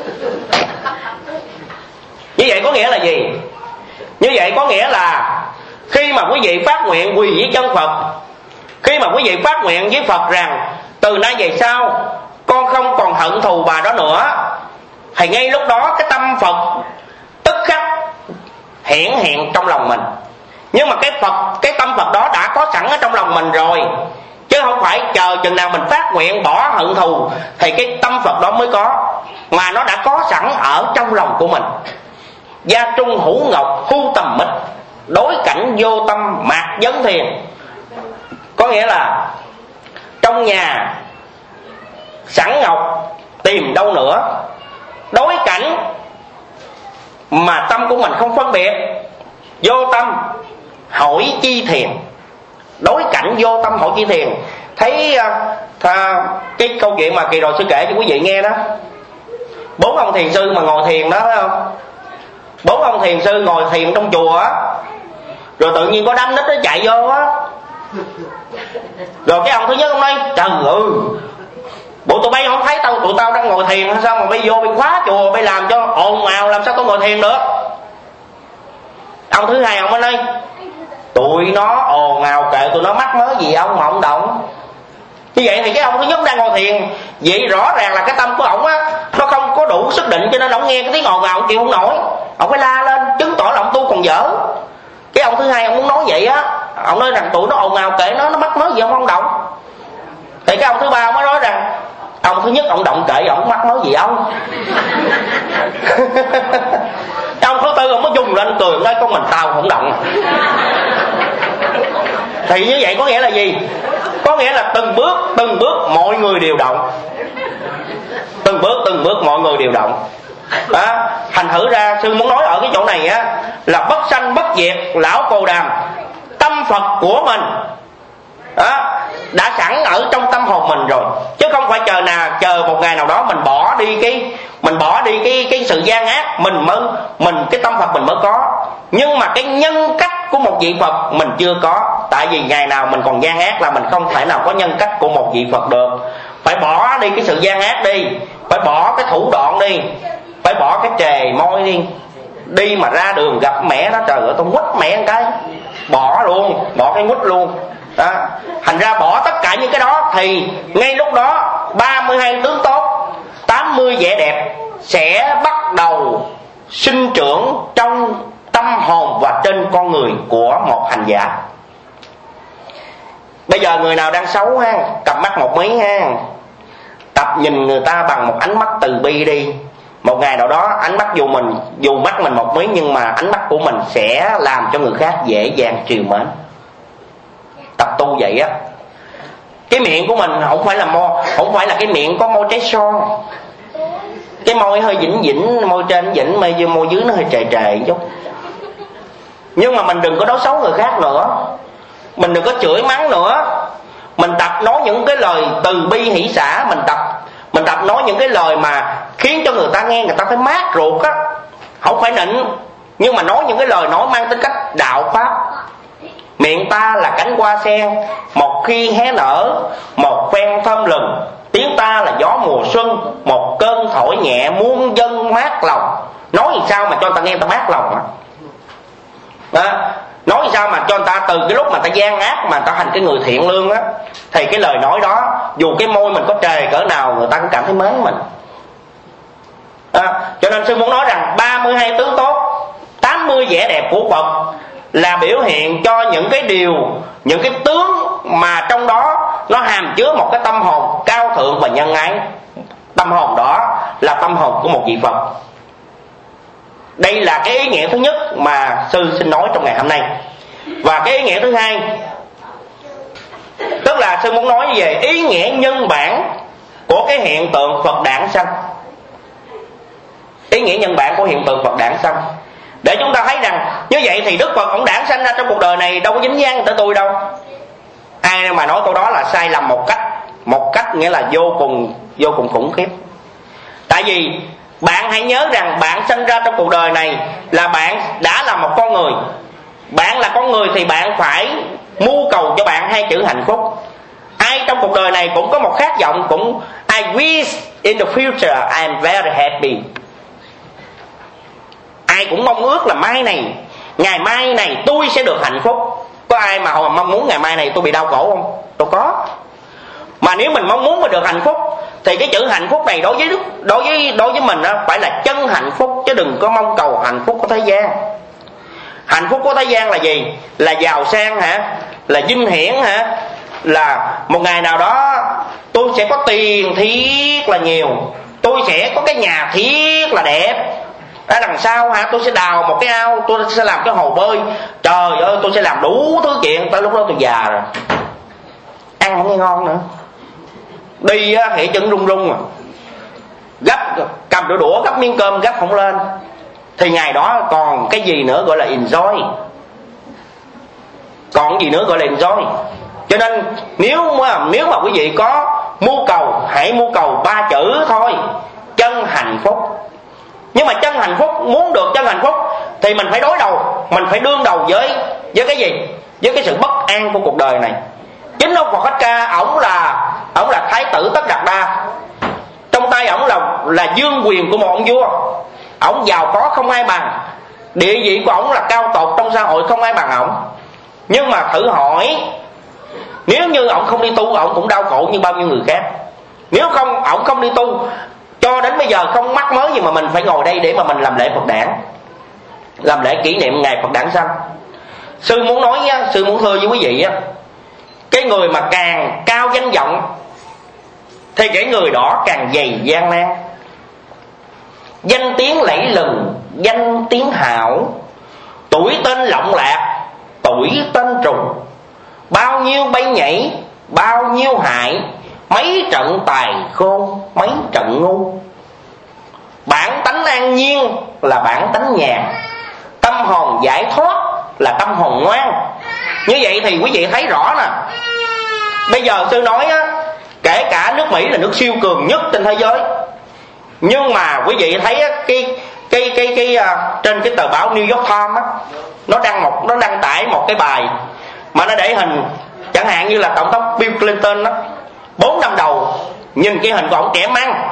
Như vậy có nghĩa là gì? Như vậy có nghĩa là khi mà quý vị phát nguyện quỳ với chân Phật, khi mà quý vị phát nguyện với Phật rằng từ nay về sau con không còn hận thù bà đó nữa, thì ngay lúc đó cái tâm Phật tức khắc hiển hiện trong lòng mình. Nhưng mà cái Phật, cái tâm Phật đó đã có sẵn ở trong lòng mình rồi, chứ không phải chờ chừng nào mình phát nguyện bỏ hận thù thì cái tâm Phật đó mới có, mà nó đã có sẵn ở trong lòng của mình. Gia trung hữu ngọc thu tầm mít, đối cảnh vô tâm mạc vấn thiền. Có nghĩa là trong nhà sẵn ngọc tìm đâu nữa, đối cảnh mà tâm của mình không phân biệt, vô tâm hỏi chi thiền. Đối cảnh vô tâm hỏi chi thiền. Thấy tha, cái câu chuyện mà kỳ rồi sư kể cho quý vị nghe đó, bốn ông thiền sư mà ngồi thiền đó, phải không? Bốn ông thiền sư ngồi thiền trong chùa á, rồi tự nhiên có đám nít nó chạy vô á. Rồi cái ông thứ nhất ông nói trời ơi, bộ tụi bay không thấy tao, tụi tao đang ngồi thiền sao mà bay vô bay khóa chùa, bay làm cho ồn ào, làm sao tao ngồi thiền được. Ông thứ hai ông mới nói tụi nó ồn ào kệ tụi nó, mắc mớ gì ông mà ông động. Như vậy thì cái ông thứ nhất đang ngồi thiền, vậy rõ ràng là cái tâm của ổng á nó không có đủ sức định, cho nên ổng nghe cái tiếng ồn ào ổng chịu không nổi, ổng phải la lên chứng tỏ là ổng tu còn dở. Cái ông thứ hai ông muốn nói vậy á, ông nói rằng tụi nó ồn ào kệ nó, nó mắc mớ gì ông không động. Thì cái ông thứ ba ông mới nói rằng ông thứ nhất ông động kệ ông mắc mớ gì ông. Cái ông thứ tư ông mới dùng lên cười nói con mình tao không động. Thì như vậy có nghĩa là gì? Có nghĩa là từng bước từng bước mọi người đều động, từng bước từng bước mọi người đều động. À, thành thử ra sư muốn nói ở cái chỗ này á là bất sanh bất diệt lão Cồ Đàm. Tâm Phật của mình đó, đã sẵn ở trong tâm hồn mình rồi, chứ không phải chờ nào chờ một ngày nào đó mình bỏ đi cái mình bỏ đi cái cái sự gian ác mình mới mình cái tâm Phật mình mới có. Nhưng mà cái nhân cách của một vị Phật mình chưa có, tại vì ngày nào mình còn gian ác là mình không thể nào có nhân cách của một vị Phật được. Phải bỏ đi cái sự gian ác đi, phải bỏ cái thủ đoạn đi, phải bỏ cái trề môi đi. Đi mà ra đường gặp mẹ nó trời ơi tôi quýt mẹ một cái, bỏ luôn, bỏ cái quýt luôn đó. Thành ra bỏ tất cả những cái đó thì ngay lúc đó ba mươi hai tướng tốt, tám mươi vẻ đẹp sẽ bắt đầu sinh trưởng trong tâm hồn và trên con người của một hành giả. Bây giờ người nào đang xấu ha, cặp mắt một mí ha, tập nhìn người ta bằng một ánh mắt từ bi đi. Một ngày nào đó ánh mắt dù mình dù mắt mình một mí, nhưng mà ánh mắt của mình sẽ làm cho người khác dễ dàng trìu mến. Tập tu vậy á. Cái miệng của mình không phải là mo, không phải là cái miệng có môi trái son, cái môi hơi vĩnh vĩnh, môi trên vĩnh, môi, môi dưới nó hơi trề trề chút. Nhưng mà mình đừng có nói xấu người khác nữa, mình đừng có chửi mắng nữa. Mình tập nói những cái lời từ bi hỷ xả, mình tập mình tập nói những cái lời mà khiến cho người ta nghe người ta phải mát ruột á, không phải nịnh, nhưng mà nói những cái lời nói mang tính cách đạo pháp. Miệng ta là cánh hoa sen, một khi hé nở, một phen thơm lừng. Tiếng ta là gió mùa xuân, một cơn thổi nhẹ muôn dân mát lòng. Nói làm sao mà cho người ta nghe người ta mát lòng á? Đó. Nói sao mà cho người ta từ cái lúc mà ta gian ác mà người ta thành cái người thiện lương á, thì cái lời nói đó dù cái môi mình có trề cỡ nào người ta cũng cảm thấy mến mình. À, cho nên sư muốn nói rằng ba mươi hai tướng tốt, tám mươi vẻ đẹp của Phật là biểu hiện cho những cái điều, những cái tướng mà trong đó nó hàm chứa một cái tâm hồn cao thượng và nhân ái. Tâm hồn đó là tâm hồn của một vị Phật. Đây là cái ý nghĩa thứ nhất mà sư xin nói trong ngày hôm nay. Và cái ý nghĩa thứ hai, tức là sư muốn nói về ý nghĩa nhân bản của cái hiện tượng Phật đản sanh. Ý nghĩa nhân bản của hiện tượng Phật đản sanh, để chúng ta thấy rằng như vậy thì Đức Phật ông đản sanh ra trong cuộc đời này đâu có dính dáng tới tôi đâu. Ai mà nói câu đó là sai lầm một cách, một cách nghĩa là vô cùng vô cùng khủng khiếp. Tại vì bạn hãy nhớ rằng bạn sinh ra trong cuộc đời này là bạn đã là một con người. Bạn là con người thì bạn phải mưu cầu cho bạn hai chữ hạnh phúc. Ai trong cuộc đời này cũng có một khát vọng, cũng I wish in the future I am very happy. Ai cũng mong ước là mai này, ngày mai này tôi sẽ được hạnh phúc. Có ai mà họ mong muốn ngày mai này tôi bị đau khổ không? Đâu có. Mà nếu mình mong muốn mà được hạnh phúc thì cái chữ hạnh phúc này đối với đối với đối với mình đó, phải là chân hạnh phúc, chứ đừng có mong cầu hạnh phúc của thế gian. Hạnh phúc của thế gian là gì? Là giàu sang hả? Là vinh hiển hả? Là một ngày nào đó tôi sẽ có tiền thiết là nhiều, tôi sẽ có cái nhà thiết là đẹp. Ở đằng sau hả, tôi sẽ đào một cái ao, tôi sẽ làm cái hồ bơi. Trời ơi, tôi sẽ làm đủ thứ chuyện. Tới lúc đó tôi già rồi, ăn không nghe ngon nữa, đi á hệ chân rung rung à, gấp cầm đũa đũa gấp miếng cơm gấp không lên. Thì ngày đó còn cái gì nữa gọi là enjoy? Còn gì nữa gọi là enjoy? Cho nên nếu mà nếu mà quý vị có mưu cầu, hãy mưu cầu ba chữ thôi: chân hạnh phúc. Nhưng mà chân hạnh phúc, muốn được chân hạnh phúc thì mình phải đối đầu, mình phải đương đầu với với cái gì? Với cái sự bất an của cuộc đời này. Chính ông Phật Thích Ca, ổng là ổng là thái tử Tất Đạt Đa. Trong tay ổng là là vương quyền của một ông vua. Ổng giàu có không ai bằng, địa vị của ổng là cao tột trong xã hội không ai bằng ổng. Nhưng mà thử hỏi, nếu như ổng không đi tu, ổng cũng đau khổ như bao nhiêu người khác. Nếu không ổng không đi tu, cho đến bây giờ không mắc mới gì mà mình phải ngồi đây để mà mình làm lễ Phật đản, làm lễ kỷ niệm ngày Phật đản sanh. Sư muốn nói á, sư muốn thưa với quý vị á, cái người mà càng cao danh vọng thì cái người đó càng dày gian nan. Danh tiếng lẫy lừng, danh tiếng hảo, tuổi tên lộng lạc, tuổi tên trùng. Bao nhiêu bay nhảy, bao nhiêu hại, mấy trận tài khôn, mấy trận ngu. Bản tánh an nhiên là bản tánh nhàn, tâm hồn giải thoát là tâm hồn ngoan. Như vậy thì quý vị thấy rõ nè. Bây giờ sư nói á, kể cả nước Mỹ là nước siêu cường nhất trên thế giới, nhưng mà quý vị thấy á, cái cái cái cái uh, trên cái tờ báo New York Times á, nó đăng một nó đăng tải một cái bài mà nó để hình chẳng hạn như là tổng thống Bill Clinton á, bốn năm đầu nhìn cái hình của ông trẻ măng.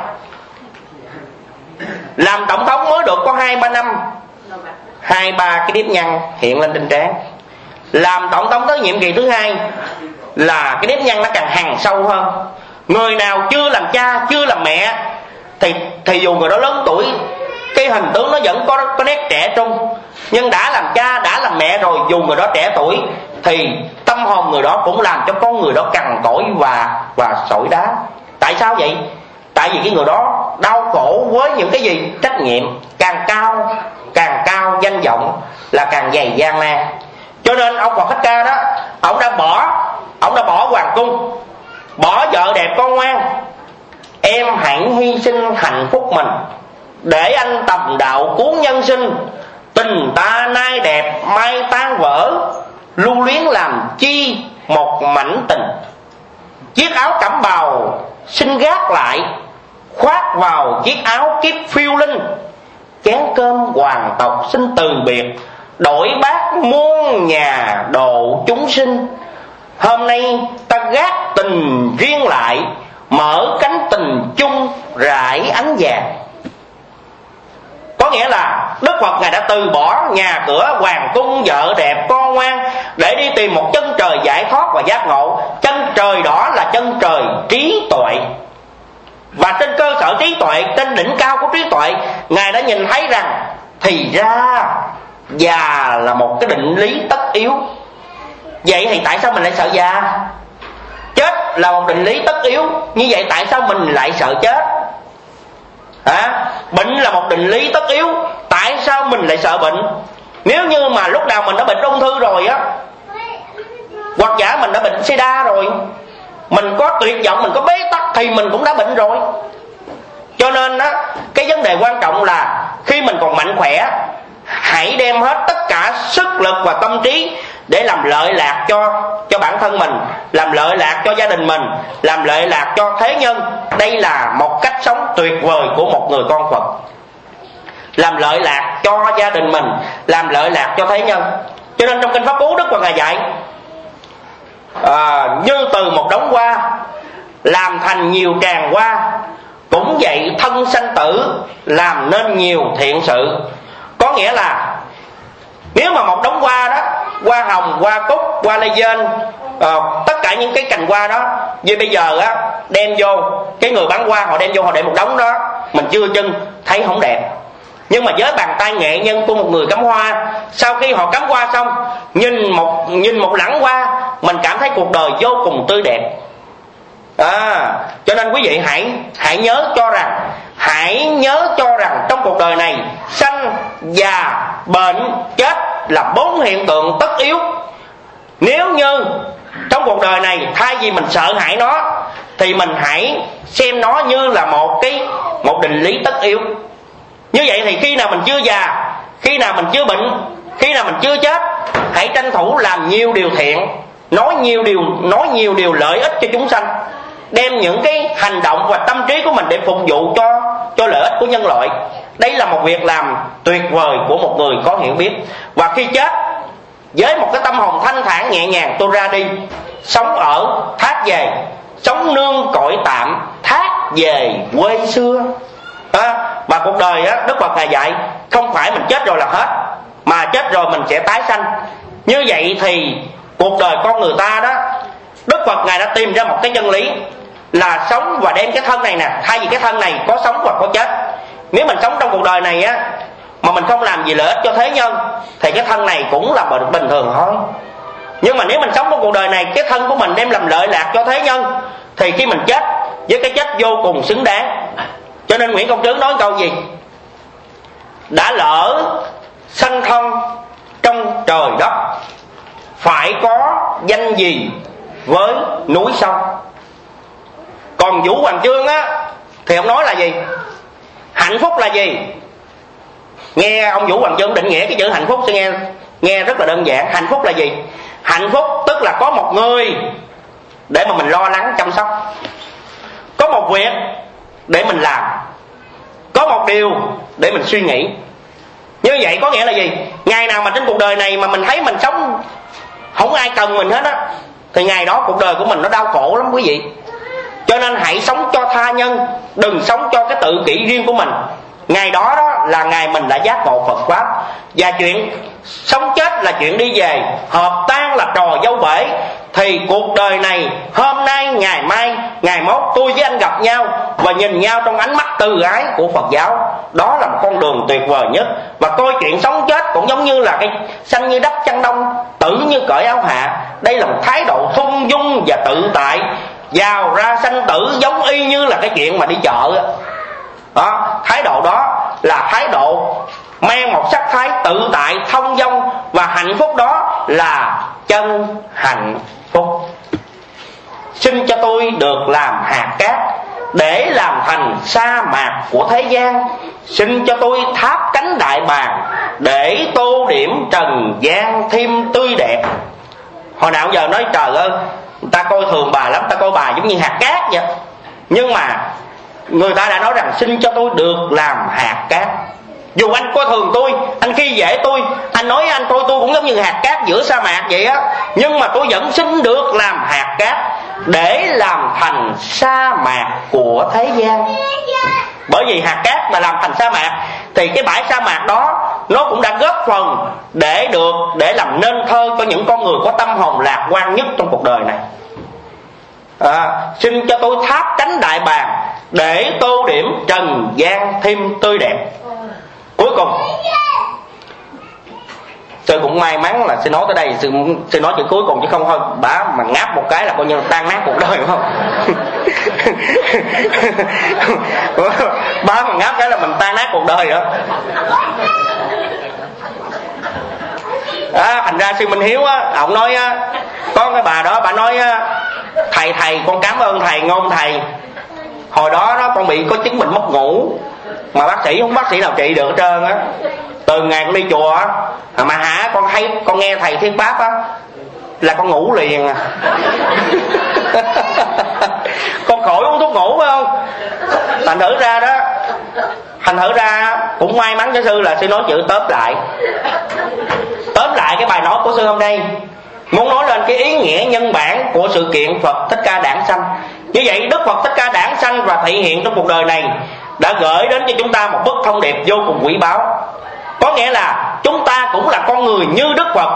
Làm tổng thống mới được có hai ba năm, hai ba cái nếp nhăn hiện lên trên trán. Làm tổng thống tới nhiệm kỳ thứ hai là cái nếp nhăn nó càng hằn sâu hơn. Người nào chưa làm cha, chưa làm mẹ thì thì dù người đó lớn tuổi, cái hình tướng nó vẫn có, có nét trẻ trung, nhưng đã làm cha đã làm mẹ rồi, dù người đó trẻ tuổi thì tâm hồn người đó cũng làm cho con người đó cằn cỗi và và sỏi đá. Tại sao vậy? Tại vì cái người đó đau khổ với những cái gì? Trách nhiệm. Càng cao càng cao danh vọng là càng dày gian nan. Cho nên ông Phật Thích Ca đó, ông đã bỏ ông đã bỏ hoàng cung, bỏ vợ đẹp con ngoan. Em hãy hy sinh hạnh phúc mình để anh tầm đạo cuốn nhân sinh. Tình ta nay đẹp mai tan vỡ, lưu luyến làm chi một mảnh tình. Chiếc áo cẩm bào xin gác lại, khoác vào chiếc áo kiếp phiêu linh. Chén cơm hoàng tộc xin từ biệt, đổi bát muôn nhà độ chúng sinh. Hôm nay ta gác tình riêng lại, mở cánh tình chung rải ánh vàng. Có nghĩa là Đức Phật Ngài đã từ bỏ nhà cửa, hoàng cung, vợ đẹp, con ngoan để đi tìm một chân trời giải thoát và giác ngộ. Chân trời đó là chân trời trí tuệ. Và trên cơ sở trí tuệ, trên đỉnh cao của trí tuệ, Ngài đã nhìn thấy rằng thì ra già là một cái định lý tất yếu. Vậy thì tại sao mình lại sợ già? Chết là một định lý tất yếu, như vậy tại sao mình lại sợ chết? À, bệnh là một định lý tất yếu, tại sao mình lại sợ bệnh? Nếu như mà lúc nào mình đã bệnh ung thư rồi á, hoặc giả mình đã bệnh sida rồi, mình có tuyệt vọng, mình có bế tắc thì mình cũng đã bệnh rồi. Cho nên á, cái vấn đề quan trọng là khi mình còn mạnh khỏe, hãy đem hết tất cả sức lực và tâm trí để làm lợi lạc cho cho bản thân mình, làm lợi lạc cho gia đình mình, làm lợi lạc cho thế nhân. Đây là một cách sống tuyệt vời của một người con Phật. Làm lợi lạc cho gia đình mình, làm lợi lạc cho thế nhân. Cho nên trong kinh Pháp Cú, Đức Phật Ngài dạy à, như từ một đống hoa làm thành nhiều tràng hoa, cũng vậy thân sanh tử làm nên nhiều thiện sự. Có nghĩa là nếu mà một đống hoa đó, hoa hồng, hoa cúc, hoa lê dên, à, tất cả những cái cành hoa đó, như bây giờ á, đem vô, cái người bán hoa họ đem vô, họ để một đống đó, mình chưa chân thấy không đẹp. Nhưng mà với bàn tay nghệ nhân của một người cắm hoa, sau khi họ cắm hoa xong, nhìn một nhìn một lẵng hoa, mình cảm thấy cuộc đời vô cùng tươi đẹp. À, cho nên quý vị hãy hãy nhớ cho rằng, hãy nhớ cho rằng trong cuộc đời này, sanh, già, bệnh, chết là bốn hiện tượng tất yếu. Nếu như trong cuộc đời này thay vì mình sợ hãi nó, thì mình hãy xem nó như là một cái một định lý tất yếu. Như vậy thì khi nào mình chưa già, khi nào mình chưa bệnh, khi nào mình chưa chết, hãy tranh thủ làm nhiều điều thiện, nói nhiều điều nói nhiều điều lợi ích cho chúng sanh, đem những cái hành động và tâm trí của mình để phục vụ cho cho lợi ích của nhân loại. Đây là một việc làm tuyệt vời của một người có hiểu biết. Và khi chết với một cái tâm hồn thanh thản nhẹ nhàng, tôi ra đi, sống ở thác về, sống nương cõi tạm, thác về quê xưa. À, mà cuộc đời á, Đức Phật Ngài dạy không phải mình chết rồi là hết, mà chết rồi mình sẽ tái sanh. Như vậy thì cuộc đời con người ta đó, Đức Phật Ngài đã tìm ra một cái chân lý là sống và đem cái thân này nè, thay vì cái thân này có sống và có chết. Nếu mình sống trong cuộc đời này á mà mình không làm gì lợi ích cho thế nhân, thì cái thân này cũng là bình thường thôi. Nhưng mà nếu mình sống trong cuộc đời này, cái thân của mình đem làm lợi lạc cho thế nhân, thì khi mình chết với cái chết vô cùng xứng đáng. Cho nên Nguyễn Công Trứ nói câu gì? Đã lỡ sanh thân trong trời đất, phải có danh gì với núi sông. Còn Vũ Hoàng Chương á thì ông nói là gì? Hạnh phúc là gì? Nghe ông Vũ Hoàng Chương định nghĩa cái chữ hạnh phúc sẽ nghe nghe rất là đơn giản. Hạnh phúc là gì? Hạnh phúc tức là có một người để mà mình lo lắng chăm sóc, có một việc để mình làm, có một điều để mình suy nghĩ. Như vậy có nghĩa là gì? Ngày nào mà trên cuộc đời này mà mình thấy mình sống không ai cần mình hết á, thì ngày đó cuộc đời của mình nó đau khổ lắm quý vị. Cho nên hãy sống cho tha nhân, đừng sống cho cái tự kỷ riêng của mình. Ngày đó đó là ngày mình đã giác ngộ Phật Pháp. Và chuyện sống chết là chuyện đi về, hợp tan đang là trò dâu bể, thì cuộc đời này hôm nay ngày mai ngày mốt tôi với anh gặp nhau và nhìn nhau trong ánh mắt từ ái của Phật giáo, đó là một con đường tuyệt vời nhất. Và coi chuyện sống chết cũng giống như là cái xanh như đắp chăn đông, tử như cởi áo hạ. Đây là một thái độ thung dung và tự tại, vào ra sanh tử giống y như là cái chuyện mà đi chợ đó. Thái độ đó là thái độ mang một sắc thái tự tại, thông dong, và hạnh phúc đó là chân hạnh phúc. Xin cho tôi được làm hạt cát để làm thành sa mạc của thế gian. Xin cho tôi tháp cánh đại bàng để tô điểm trần gian thêm tươi đẹp. Hồi nào giờ nói trời ơi, người ta coi thường bà lắm, ta coi bà giống như hạt cát vậy. Nhưng mà người ta đã nói rằng xin cho tôi được làm hạt cát. Dù anh coi thường tôi, anh khi dễ tôi, anh nói anh tôi tôi cũng giống như hạt cát giữa sa mạc vậy á, nhưng mà tôi vẫn xin được làm hạt cát để làm thành sa mạc của thế gian. Bởi vì hạt cát mà làm thành sa mạc thì cái bãi sa mạc đó nó cũng đã góp phần để được để làm nên thơ cho những con người có tâm hồn lạc quan nhất trong cuộc đời này. À, xin cho tôi tháp cánh đại bàng để tô điểm trần gian thêm tươi đẹp. Cuối cùng tôi cũng may mắn là sẽ nói tới đây, sẽ, sẽ nói chuyện cuối cùng chứ không thôi bả mà ngáp một cái là coi như tan nát cuộc đời, đúng không? Bả mà ngáp cái là mình tan nát cuộc đời rồi. À, thành ra sư Minh Hiếu á, ông nói á, có cái bà đó bà nói á, thầy thầy con cảm ơn thầy, ngôn thầy. Hồi đó đó con bị có chứng bệnh mất ngủ mà bác sĩ không bác sĩ nào trị được hết trơn á. Từ ngày con đi chùa á, mà hả con thấy con nghe thầy thuyết pháp á là con ngủ liền à. Con khỏi uống thuốc ngủ phải không? Thành thử ra đó, thành thử ra cũng may mắn cho sư là sư nói chữ tóm lại. Tóm lại cái bài nói của sư hôm nay muốn nói lên cái ý nghĩa nhân bản của sự kiện Phật Thích Ca đản sanh. Như vậy Đức Phật Thích Ca đản sanh và thị hiện trong cuộc đời này đã gửi đến cho chúng ta một bức thông điệp vô cùng quý báu. Có nghĩa là chúng ta cũng là con người như Đức Phật,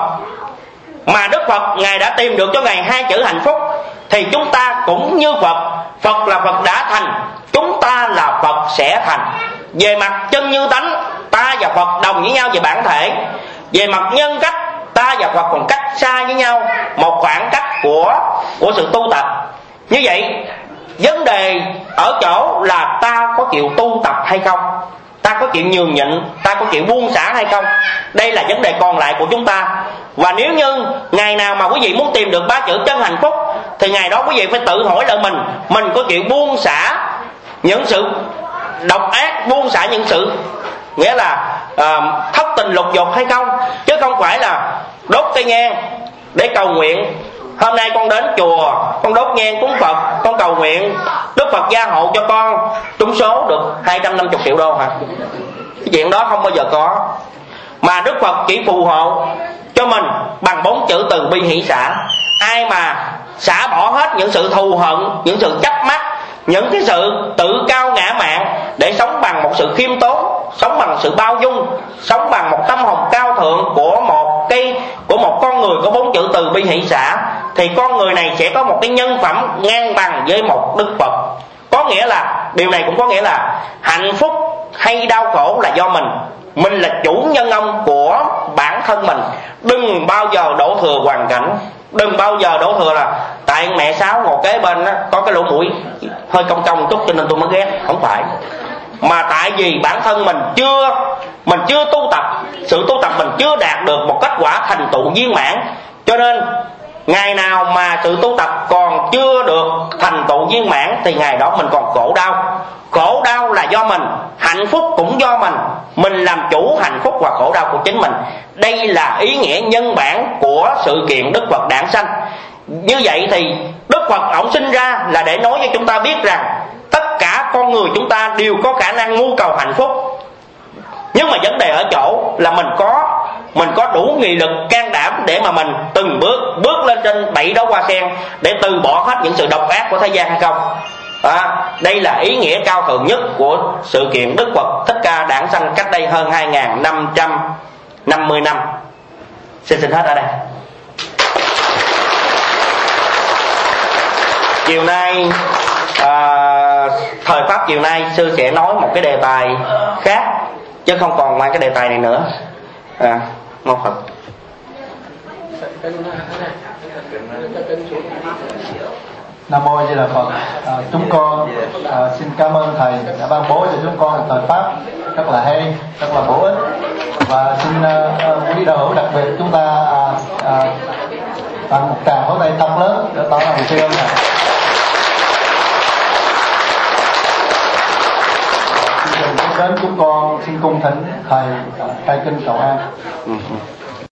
mà Đức Phật Ngài đã tìm được cho Ngài hai chữ hạnh phúc, thì chúng ta cũng như Phật. Phật là Phật đã thành, chúng ta là Phật sẽ thành. Về mặt chân như tánh, ta và Phật đồng với nhau về bản thể. Về mặt nhân cách, ta và Phật còn cách xa với nhau một khoảng cách của, của sự tu tập. Như vậy vấn đề ở chỗ là ta có chịu tu tập hay không, ta có chịu nhường nhịn, ta có chịu buông xả hay không. Đây là vấn đề còn lại của chúng ta. Và nếu như ngày nào mà quý vị muốn tìm được ba chữ chân hạnh phúc, thì ngày đó quý vị phải tự hỏi lại mình, mình có chịu buông xả những sự độc ác, buông xả những sự nghĩa là uh, thất tình lục dục hay không. Chứ không phải là đốt cây nhang để cầu nguyện. Hôm nay con đến chùa, con đốt nhang cúng Phật, con cầu nguyện Đức Phật gia hộ cho con trúng số được hai trăm năm mươi triệu đô hả? Cái chuyện đó không bao giờ có. Mà Đức Phật chỉ phù hộ cho mình bằng bốn chữ từ bi hỷ xả. Ai mà xả bỏ hết những sự thù hận, những sự chấp mắc, những cái sự tự cao ngã mạn, để sống bằng một sự khiêm tốn, sống bằng sự bao dung, sống bằng một tâm hồn cao thượng của một cái của một con người có bốn chữ từ bi hỷ xả, thì con người này sẽ có một cái nhân phẩm ngang bằng với một Đức Phật. Có nghĩa là điều này cũng có nghĩa là hạnh phúc hay đau khổ là do mình. Mình là chủ nhân ông của bản thân mình. Đừng bao giờ đổ thừa hoàn cảnh. Đừng bao giờ đổ thừa là tại mẹ Sáu ngồi kế bên đó, có cái lỗ mũi hơi cong cong chút cho nên tôi mới ghét. Không phải. Mà tại vì bản thân mình chưa Mình chưa tu tập, sự tu tập mình chưa đạt được một kết quả thành tựu viên mãn, cho nên ngày nào mà sự tu tập còn chưa được thành tựu viên mãn thì ngày đó mình còn khổ đau. Khổ đau là do mình, hạnh phúc cũng do mình. Mình làm chủ hạnh phúc và khổ đau của chính mình. Đây là ý nghĩa nhân bản của sự kiện Đức Phật đản sanh. Như vậy thì Đức Phật ổng sinh ra là để nói cho chúng ta biết rằng tất cả con người chúng ta đều có khả năng mưu cầu hạnh phúc. Nhưng mà vấn đề ở chỗ là mình có Mình có đủ nghị lực can đảm để mà mình từng bước Bước lên trên bảy đó hoa sen, để từ bỏ hết những sự độc ác của thế gian hay không. À, đây là ý nghĩa cao thượng nhất của sự kiện Đức Phật Thích Ca đản sanh cách đây hơn hai nghìn năm trăm năm mươi năm. Xin xin hết ở đây. chiều nay à, thời pháp chiều nay sư sẽ nói một cái đề tài khác chứ không còn ngoài cái đề tài này nữa. À, một Phật. Nam mô A Di Đà Phật. À, chúng con à, xin cảm ơn thầy đã ban bố cho chúng con một thời pháp rất là hay, rất là bổ ích, và xin uh, quý đạo hữu đặc biệt chúng ta à, à, tặng một tràng pháo tay thật lớn để tỏ lòng tri ân này. Đến chúng con xin cung thỉnh thầy khai kinh cầu an.